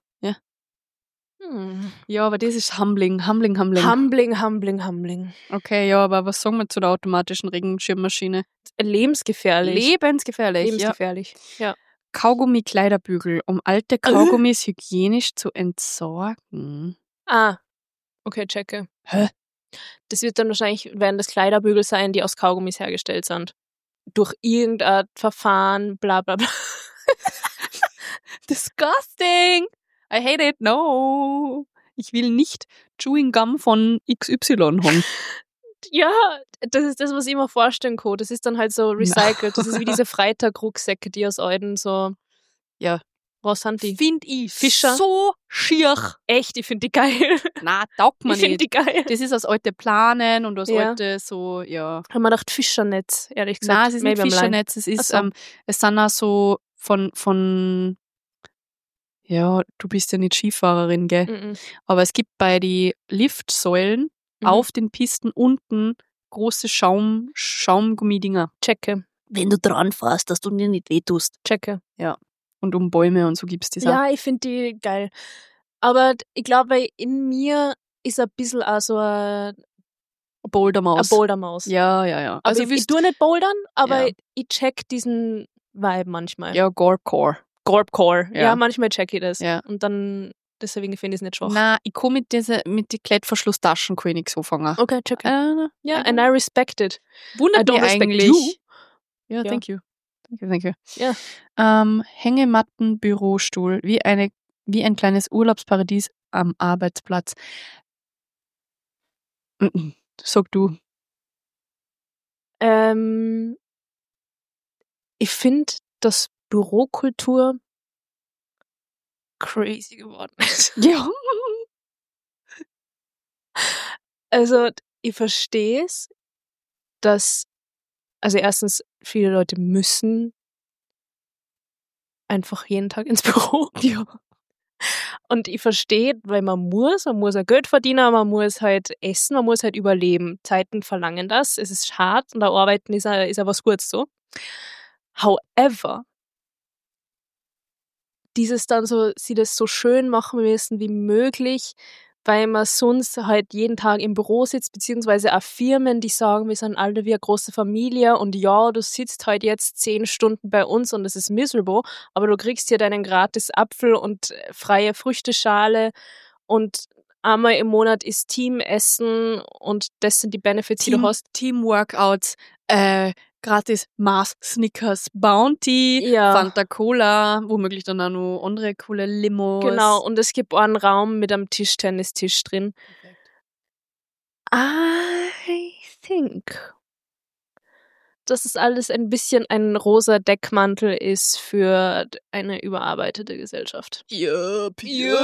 Hm. Ja, aber das ist humbling, humbling, humbling. Humbling, humbling, humbling. Okay, ja, aber was sagen wir zu der automatischen Regenschirmmaschine? Lebensgefährlich. Lebensgefährlich. Ja. Lebensgefährlich. Ja. Kaugummi-Kleiderbügel, um alte Kaugummis hygienisch zu entsorgen. Ah, okay, checke. Hä? Das wird dann wahrscheinlich, werden das Kleiderbügel sein, die aus Kaugummis hergestellt sind. durch irgendein Verfahren, bla bla bla. Disgusting! I hate it, no! Ich will nicht Chewing Gum von X Y haben. Ja, das ist das, was ich mir vorstellen kann. Das ist dann halt so recycelt. Das ist wie diese Freitag-Rucksäcke, die aus Alten so... Ja. Was sind die? Find ich Fischer. so schier. Echt, ich finde die geil. Na, taugt man Ich finde nicht. die geil. Das ist aus alte Planen und aus Ja. alte so, ja. Haben wir gedacht Fischernetz, ehrlich gesagt. Nein, es ist nicht Maybe I'm lying. Fischernetz, es ist, Ach so. ähm, es sind auch so von, von, ja, du bist ja nicht Skifahrerin, gell? Mhm. Aber es gibt bei die Liftsäulen Mhm. auf den Pisten unten große Schaum, Schaumgummidinger. Checke, Wenn du dran fährst, dass du dir nicht wehtust. checke. Und um Bäume und so gibt's das auch. Ja, ich finde die geil. Aber d- ich glaube, in mir ist ein bisschen auch so ein, Bouldermaus. ein Bouldermaus. Ja, ja, ja. Also Also ich, ich willst tue nicht bouldern, aber Ja. ich, ich check diesen Vibe manchmal. ja, Gorpcore. Gorpcore. Ja. Ja. manchmal check ich das. Ja. Und dann, deswegen finde ich es nicht schwach. Na, ich kann mit diese, mit die Klettverschlusstaschen kann ich nicht so fangen. Okay, check. Äh, Ja, and I respect it. I wundert don't mich respect eigentlich. you. Ja, Ja. thank you. Thank you, thank you. Ja. Ähm, Hängematten, Bürostuhl, wie eine, wie ein kleines Urlaubsparadies am Arbeitsplatz. Mhm. Sag du. Ähm, ich finde, dass Bürokultur crazy geworden ist. Ja. Also, ich verstehe es, dass, also erstens, viele Leute müssen einfach jeden Tag ins Büro. Ja. Und ich verstehe, weil man muss, man muss ja Geld verdienen, man muss halt essen, man muss halt überleben. Zeiten verlangen das, es ist hart und da arbeiten ist ja, ist ja was Gutes so. However, dieses dann so, sie das so schön machen müssen wie möglich, weil man sonst halt jeden Tag im Büro sitzt, beziehungsweise auch Firmen, die sagen, wir sind alle wie eine große Familie und ja, du sitzt halt jetzt zehn Stunden bei uns und es ist miserable, aber du kriegst hier deinen gratis Apfel und äh, freie Früchteschale und einmal im Monat ist Teamessen und das sind die Benefits, die Team, du hast. Teamworkouts, äh, gratis Mars, Snickers, Bounty, Ja. Fanta Cola, womöglich dann auch noch andere coole Limos. Genau, und es gibt einen Raum mit einem Tischtennistisch drin. I think, dass es alles ein bisschen ein rosa Deckmantel ist für eine überarbeitete Gesellschaft. Yup, Yup.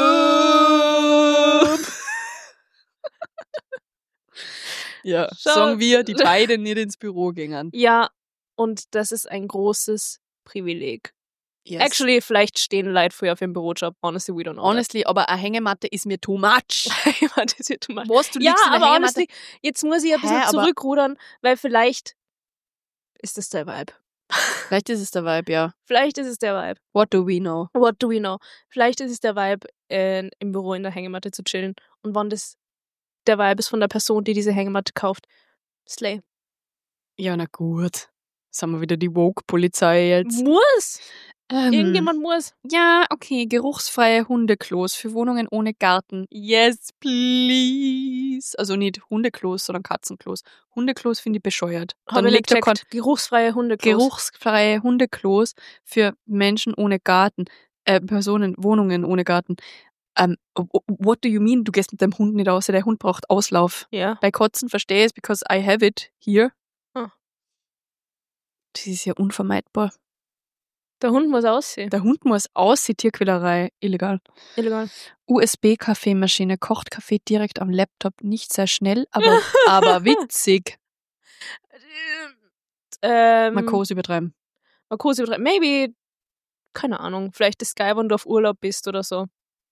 Ja, Schau. sagen wir, die beiden nicht ins Büro gingen. Ja, und das ist ein großes Privileg. Yes. Actually, vielleicht stehen Leute früher auf dem Bürojob. Honestly, we don't know. Honestly, aber eine Hängematte ist mir too much. that. Warte, das wird too much. Was, du Ja, liegst in der aber Hängematte? honestly, jetzt muss ich ein bisschen Hä, aber- zurückrudern, weil vielleicht ist das der Vibe. Vielleicht ist es der Vibe, ja. Vielleicht ist es der Vibe. What do we know? What do we know? Vielleicht ist es der Vibe, äh, im Büro in der Hängematte zu chillen. Und wann das der Vibe ist von der Person, die diese Hängematte kauft. Slay. Ja, na gut. Sind wir wieder die Woke-Polizei jetzt. Muss! Ähm, Irgendjemand muss. Ja, okay. Geruchsfreie Hundeklos für Wohnungen ohne Garten. Yes, please. Also nicht Hundeklos, sondern Katzenklos. Hundeklos finde ich bescheuert. Hab ich nicht gecheckt. Geruchsfreie Hundeklos. Geruchsfreie Hundeklos für Menschen ohne Garten. Äh, Personen, Wohnungen ohne Garten. Ähm, what do you mean? Du gehst mit deinem Hund nicht raus, der Hund braucht Auslauf. Ja. Bei Kotzen verstehe ich es, because I have it here. Ah. Das ist ja unvermeidbar. Der Hund muss aussehen. Der Hund muss aussehen, Tierquälerei, illegal. Illegal. U S B-Kaffeemaschine, kocht Kaffee direkt am Laptop, nicht sehr schnell, aber, aber witzig. Ähm, Man kann es übertreiben. Marcos übertreiben. Maybe, keine Ahnung, vielleicht ist geil, wenn du auf Urlaub bist oder so.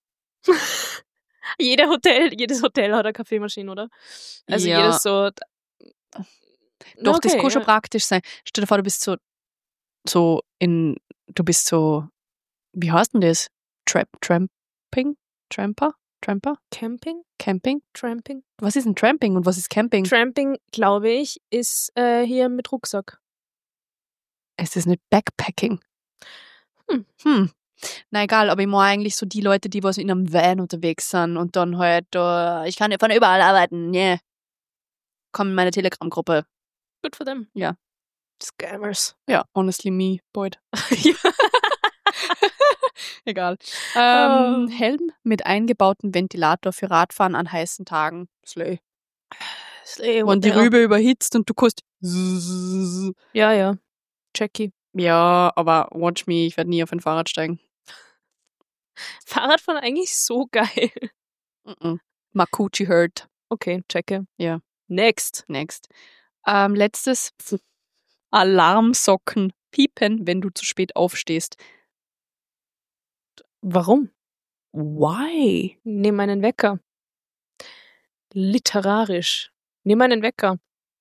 Jeder Hotel, jedes Hotel hat eine Kaffeemaschine, oder? Also Ja. jedes so. Doch, Okay, das kann schon ja. praktisch sein. Stell dir vor, du bist so, so in, du bist so, wie heißt denn das? Trap, Tramping? Tramper? Tramper? Camping? Camping? Tramping? Was ist ein Tramping und was ist Camping? Tramping, glaube ich, ist äh, hier mit Rucksack. Es ist nicht Backpacking. Hm. Hm. Na egal, aber ich meine eigentlich so die Leute, die was in einem Van unterwegs sind und dann halt, uh, ich kann ja von überall arbeiten, yeah. Komm in meine Telegram-Gruppe. Good for them. Ja. Scammers. Ja, honestly me, bald. Ja. Egal. Ähm, Oh. Helm mit eingebautem Ventilator für Radfahren an heißen Tagen. Slay. Slay, Wenn what die the hell? Rübe überhitzt und du kannst. Ja, ja. Jackie. Ja, aber watch me, ich werde nie auf ein Fahrrad steigen. Fahrradfahren eigentlich so geil. Mm-mm. Makuchi hurt. Okay, checke. Ja. Next. Next. Ähm, letztes. Alarmsocken piepen, wenn du zu spät aufstehst. Warum? Why? Nimm einen Wecker. Literarisch. Nimm einen Wecker.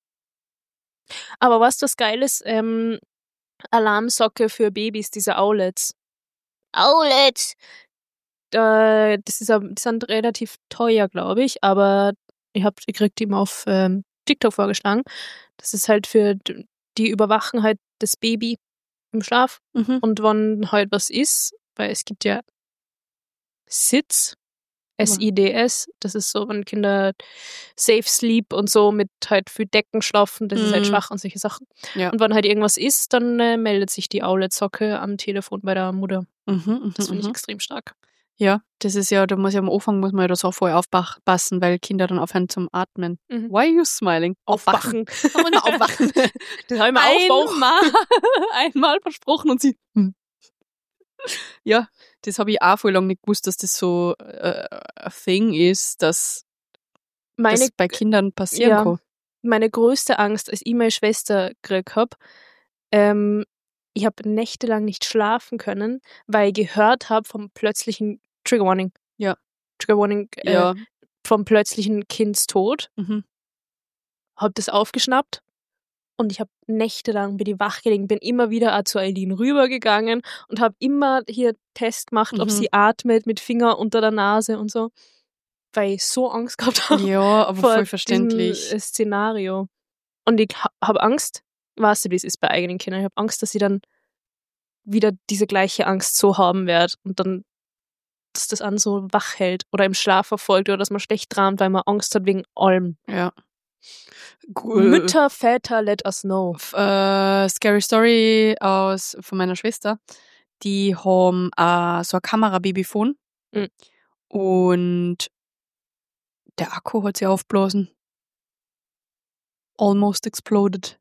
Aber was das geil ist, ähm, Alarmsocke für Babys, diese Owlets. Owlets. Äh, das ist, die sind relativ teuer, glaube ich, aber ich hab, ich krieg die mal auf ähm, TikTok vorgeschlagen. Das ist halt für, die überwachen halt das Baby im Schlaf Mhm. und wenn halt was ist, weil es gibt ja Sitz, S I D S, das ist so, wenn Kinder safe sleep und so mit halt viel Decken schlafen, das ist halt Mhm. schwach und solche Sachen. Ja. Und wenn halt irgendwas ist, dann äh, meldet sich die Owlet-Socke am Telefon bei der Mutter. Mhm, Das finde ich mhm. extrem stark. Ja, das ist ja, da muss ja am Anfang muss man ja da so vorher aufpassen, weil Kinder dann aufhören zum Atmen. Mhm. Why are you smiling? Aufwachen. Da muss man aufwachen. Das habe ich mir aufgewacht. Einmal, einmal versprochen und sie. Hm. Ja, das habe ich auch voll lange nicht gewusst, dass das so äh, ein Thing ist, dass Meine, das bei Kindern passieren ja. kann. meine größte Angst, als ich meine Schwester gekriegt habe, ähm, ich habe nächtelang nicht schlafen können, weil ich gehört habe vom plötzlichen Trigger Warning. Ja. Trigger Warning äh, Ja. vom plötzlichen Kindstod. Mhm. Hab das aufgeschnappt und ich habe nächtelang bin ich wach gelegen, bin immer wieder auch zu Eileen rübergegangen und habe immer hier Test gemacht, ob Mhm. sie atmet mit Finger unter der Nase und so, weil ich so Angst gehabt habe Ja, aber vor voll verständlich. diesem äh, Szenario. Und ich ha habe Angst, weißt du, wie es ist bei eigenen Kindern, ich habe Angst, dass sie dann wieder diese gleiche Angst so haben wird und dann, dass das an so wach hält oder im Schlaf verfolgt oder dass man schlecht träumt, weil man Angst hat wegen allem. Ja. Cool. Mütter, Väter, let us know. F- Äh, Scary Story aus von meiner Schwester. Die haben äh, so ein Kamera-Babyphone Mhm. und der Akku hat sie aufblasen. Almost exploded.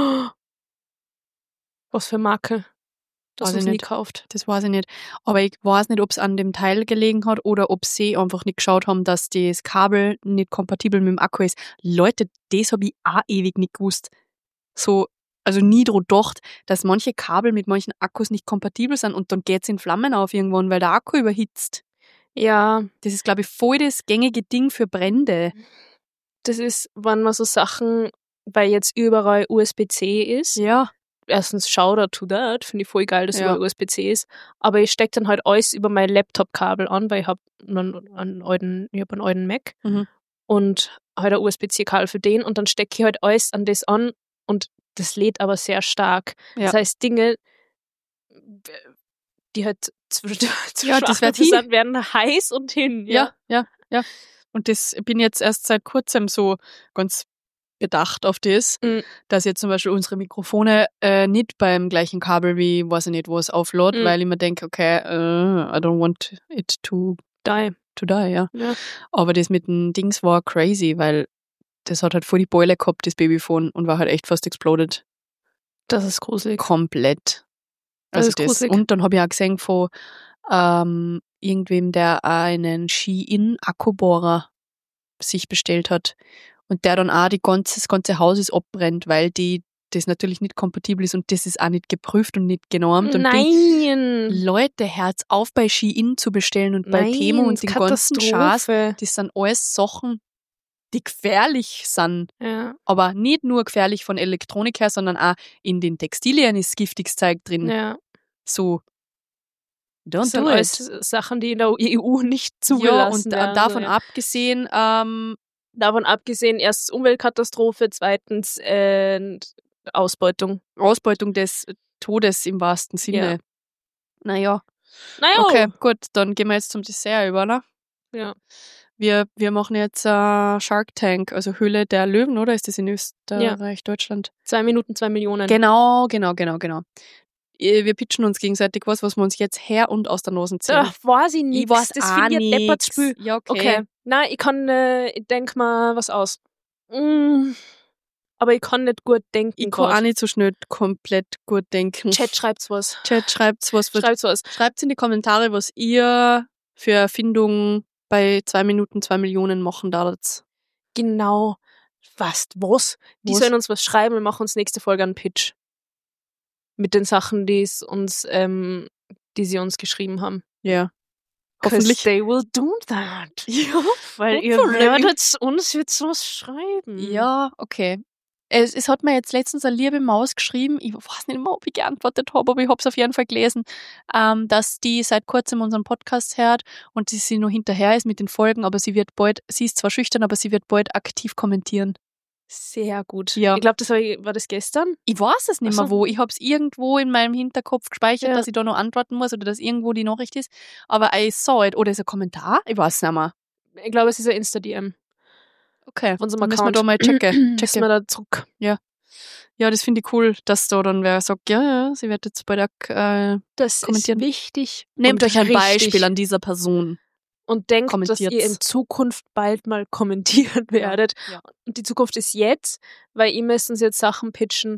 Was für Marke? Das Weiß uns ich nie nicht. gekauft. Das weiß ich nicht. Aber ich weiß nicht, ob es an dem Teil gelegen hat oder ob sie einfach nicht geschaut haben, dass das Kabel nicht kompatibel mit dem Akku ist. Leute, das habe ich auch ewig nicht gewusst. So, also nie dran gedacht, dass manche Kabel mit manchen Akkus nicht kompatibel sind und dann geht's in Flammen auf irgendwann, weil der Akku überhitzt. Ja, Das ist, glaube ich, voll das gängige Ding für Brände. das ist, wenn man so Sachen, weil jetzt überall U S B C ist. Ja. Erstens, Shoutout to that, finde ich voll geil, dass Ja. überall U S B C ist. Aber ich stecke dann halt alles über mein Laptop-Kabel an, weil ich habe einen, einen alten, ich hab einen alten Mac Mhm. und halt ein U S B C-Kabel für den und dann stecke ich halt alles an das an und das lädt aber sehr stark. Ja. Das heißt, Dinge, die halt zu, zu Ja, das schwach wird dafür hin. sind, werden heiß und hin. Ja, ja, ja. Und das ich bin jetzt erst seit kurzem so ganz bedacht auf das, Mhm. dass jetzt zum Beispiel unsere Mikrofone äh, nicht beim gleichen Kabel wie, weiß ich nicht, wo es auflädt, Mhm. weil ich mir denke, okay, äh, I don't want it to, Die. to die, ja. Ja. Aber das mit den Dings war crazy, weil das hat halt voll die Beule gehabt, das Babyphone, und war halt echt fast exploded. Das ist gruselig. Komplett. Das Also ist das. gruselig. Und dann habe ich auch gesehen von ähm, irgendwem, der einen Ski-In-Akkubohrer sich bestellt hat und der dann auch die ganze, das ganze Haus ist abbrennt, weil die das natürlich nicht kompatibel ist und das ist auch nicht geprüft und nicht genormt. Und Nein! Ding, Leute, Herz auf bei Ski-In zu bestellen und bei Nein, Temo und den ganzen Schatz. Katastrophe. Das sind alles Sachen, die gefährlich sind. Ja, Aber nicht nur gefährlich von Elektronik her, sondern auch in den Textilien ist giftiges Zeug drin. ja. So, Das don't sind do alles it. Sachen, die in der E U nicht Ja, zugelassen und werden. äh, davon ja. abgesehen, ähm, Davon abgesehen, erstens Umweltkatastrophe, zweitens äh, Ausbeutung. Ausbeutung des Todes im wahrsten Sinne. Ja. Naja, Naja, okay, gut, dann gehen wir jetzt zum Dessert über, ne? Ja. Wir, wir machen jetzt äh, Shark Tank, also Höhle der Löwen, oder? Ist das in Österreich, Deutschland? Zwei Minuten, zwei Millionen. Genau, genau, genau, genau. Äh, Wir pitchen uns gegenseitig was, was wir uns jetzt her und aus der Nase ziehen. Ach, weiß ich nicht. Ich weiß das auch finde ich ein nix. deppertes Spiel. Ja, okay. Okay. Nein, ich kann, äh, ich denk mal was aus. Mm, aber ich kann nicht gut denken. Ich kann grad. auch nicht so schnell komplett gut denken. Chat schreibt's was. Chat schreibt's was. Schreibt's was. Schreibt in die Kommentare, was ihr für Erfindungen bei zwei Minuten, zwei Millionen machen darfst. Genau. Was? Was? Die Was? sollen uns was schreiben und machen uns nächste Folge einen Pitch. Mit den Sachen, die es uns, ähm, die sie uns geschrieben haben. Ja. 'Cause Hoffentlich. they will do that. Ja, Weil ihr Hoffentlich. werdet uns jetzt was schreiben. Ja, okay. Es, es hat mir jetzt letztens eine liebe Maus geschrieben, ich weiß nicht mehr, ob ich geantwortet habe, aber ich habe es auf jeden Fall gelesen, ähm, dass die seit kurzem unseren Podcast hört und sie sie nur hinterher ist mit den Folgen, aber sie wird bald, sie ist zwar schüchtern, aber sie wird bald aktiv kommentieren. Sehr gut. Ja. Ich glaube, das war, war das gestern. Ich weiß es nicht Ach mehr so. wo. Ich habe es irgendwo in meinem Hinterkopf gespeichert, Ja. dass ich da noch antworten muss oder dass irgendwo die Nachricht ist. Aber I saw it. Oder ist ein Kommentar? Ich weiß es nicht mehr. Ich glaube, es ist ein Insta-D M. Okay, Auf unserem dann müssen wir Account. da mal checken. Müssen checken. wir da zurück. Ja, das finde ich cool, dass da dann wer sagt, ja, ja, sie wird jetzt bei der... Äh, Das Kommentieren. ist wichtig. nehmt und euch ein richtig. Beispiel an dieser Person. Und denkt, dass Kommentiert's. ihr in Zukunft bald mal kommentieren werdet. Ja. Und die Zukunft ist jetzt, weil ihr müsst uns jetzt Sachen pitchen.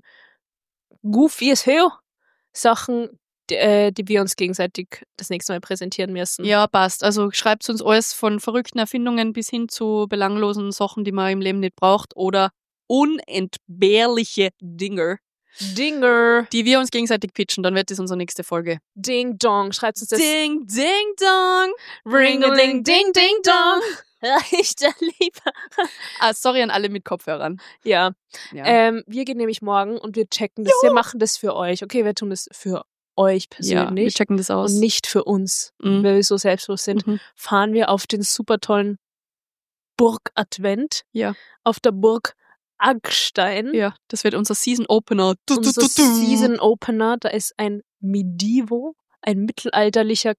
Goofy as hell. Sachen, die, äh, die wir uns gegenseitig das nächste Mal präsentieren müssen. Ja, passt. Also schreibt uns alles von verrückten Erfindungen bis hin zu belanglosen Sachen, die man im Leben nicht braucht oder unentbehrliche Dinger, Dinger. die wir uns gegenseitig pitchen. Dann wird das unsere nächste Folge. Ding Dong. Schreibt uns das. Ding, ding, dong. Ring-a-ding, ding, ding, dong. Ich der Lieber. Ah, sorry an alle mit Kopfhörern. Ja. Ja. Ähm, wir gehen nämlich morgen und wir checken das. Wir machen das für euch. Okay, wir tun das für euch ja, wir persönlich checken das aus. und nicht für uns, Mhm. weil wir so selbstlos sind. Mhm. Fahren wir auf den super tollen Burg Advent. Ja. Auf der Burg Agstein. Ja, das wird unser Season Opener. Du, du, Unser du, du. Season Opener. Da ist ein Medivo, ein mittelalterlicher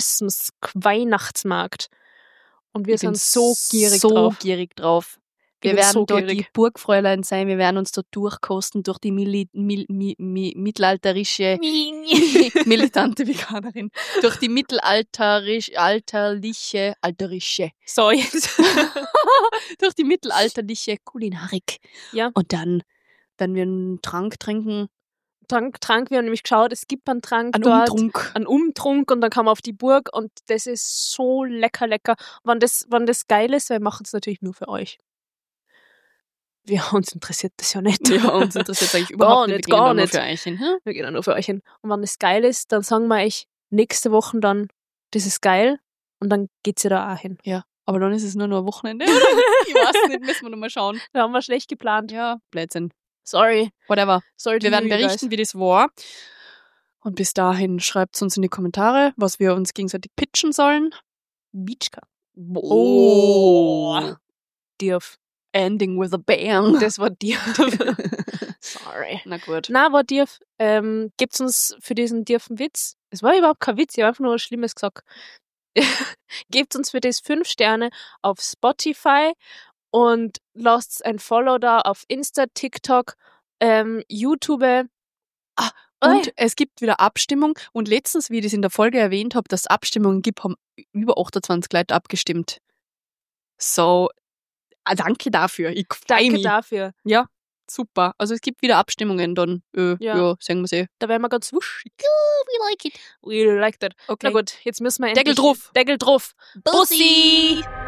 Christmas-Weihnachtsmarkt. Und wir Ich bin sind so gierig so drauf. gierig drauf. Ich Wir bin werden so dort die gierig. Burgfräulein sein, wir werden uns dort durchkosten durch die Mili Mil Mi Mi mittelalterische militante Veganerin, durch die mittelalterisch alterliche alterische So, jetzt. durch die mittelalterliche Kulinarik. Ja. Und dann werden wir einen Trank trinken, Trank, Trank, wir haben nämlich geschaut, es gibt einen Trank einen dort. Umtrunk. Einen Umtrunk und dann kann man auf die Burg und das ist so lecker, lecker. Wenn das, wenn das geil ist, wir machen es natürlich nur für euch. Wir, uns interessiert das ja nicht. Ja, uns interessiert eigentlich Gar überhaupt nicht, wir gehen gar da nur nicht. für euch hin. Hm? Wir gehen dann nur für euch hin. Und wenn es geil ist, dann sagen wir euch nächste Woche dann, das ist geil und dann geht's ja da auch hin. Ja, aber dann ist es nur noch ein Wochenende. Oder? Ich weiß nicht, müssen wir noch mal schauen. Da haben wir schlecht geplant. Ja, Blödsinn. Sorry. Whatever. Sorry to Wir werden you guys. berichten, wie das war. Und bis dahin schreibt uns in die Kommentare, was wir uns gegenseitig pitchen sollen. Beachka. Oh. Dirf. Ending with a bang. Das war Dirf. Sorry. Na gut. Na, war Dirf. Ähm, gibt's uns für diesen Dirfen Witz? Es war überhaupt kein Witz, ich habe einfach nur was Schlimmes gesagt. Gebt uns für das fünf Sterne auf Spotify und lasst ein Follow da auf Insta, TikTok, ähm, YouTube. Ah, Oi. und es gibt wieder Abstimmung. Und letztens, wie ich das in der Folge erwähnt habe, dass es Abstimmungen gibt, haben über achtundzwanzig Leute abgestimmt. So, ah, danke dafür. Ich freu Danke mich. dafür. Ja, super. Also es gibt wieder Abstimmungen dann. Äh, Ja. ja. sehen wir sie. Da wären wir ganz wuschig. We like it. We like that. Okay. Na gut, jetzt müssen wir Deckel endlich... drauf. Deckel drauf. Bussi! Bussi!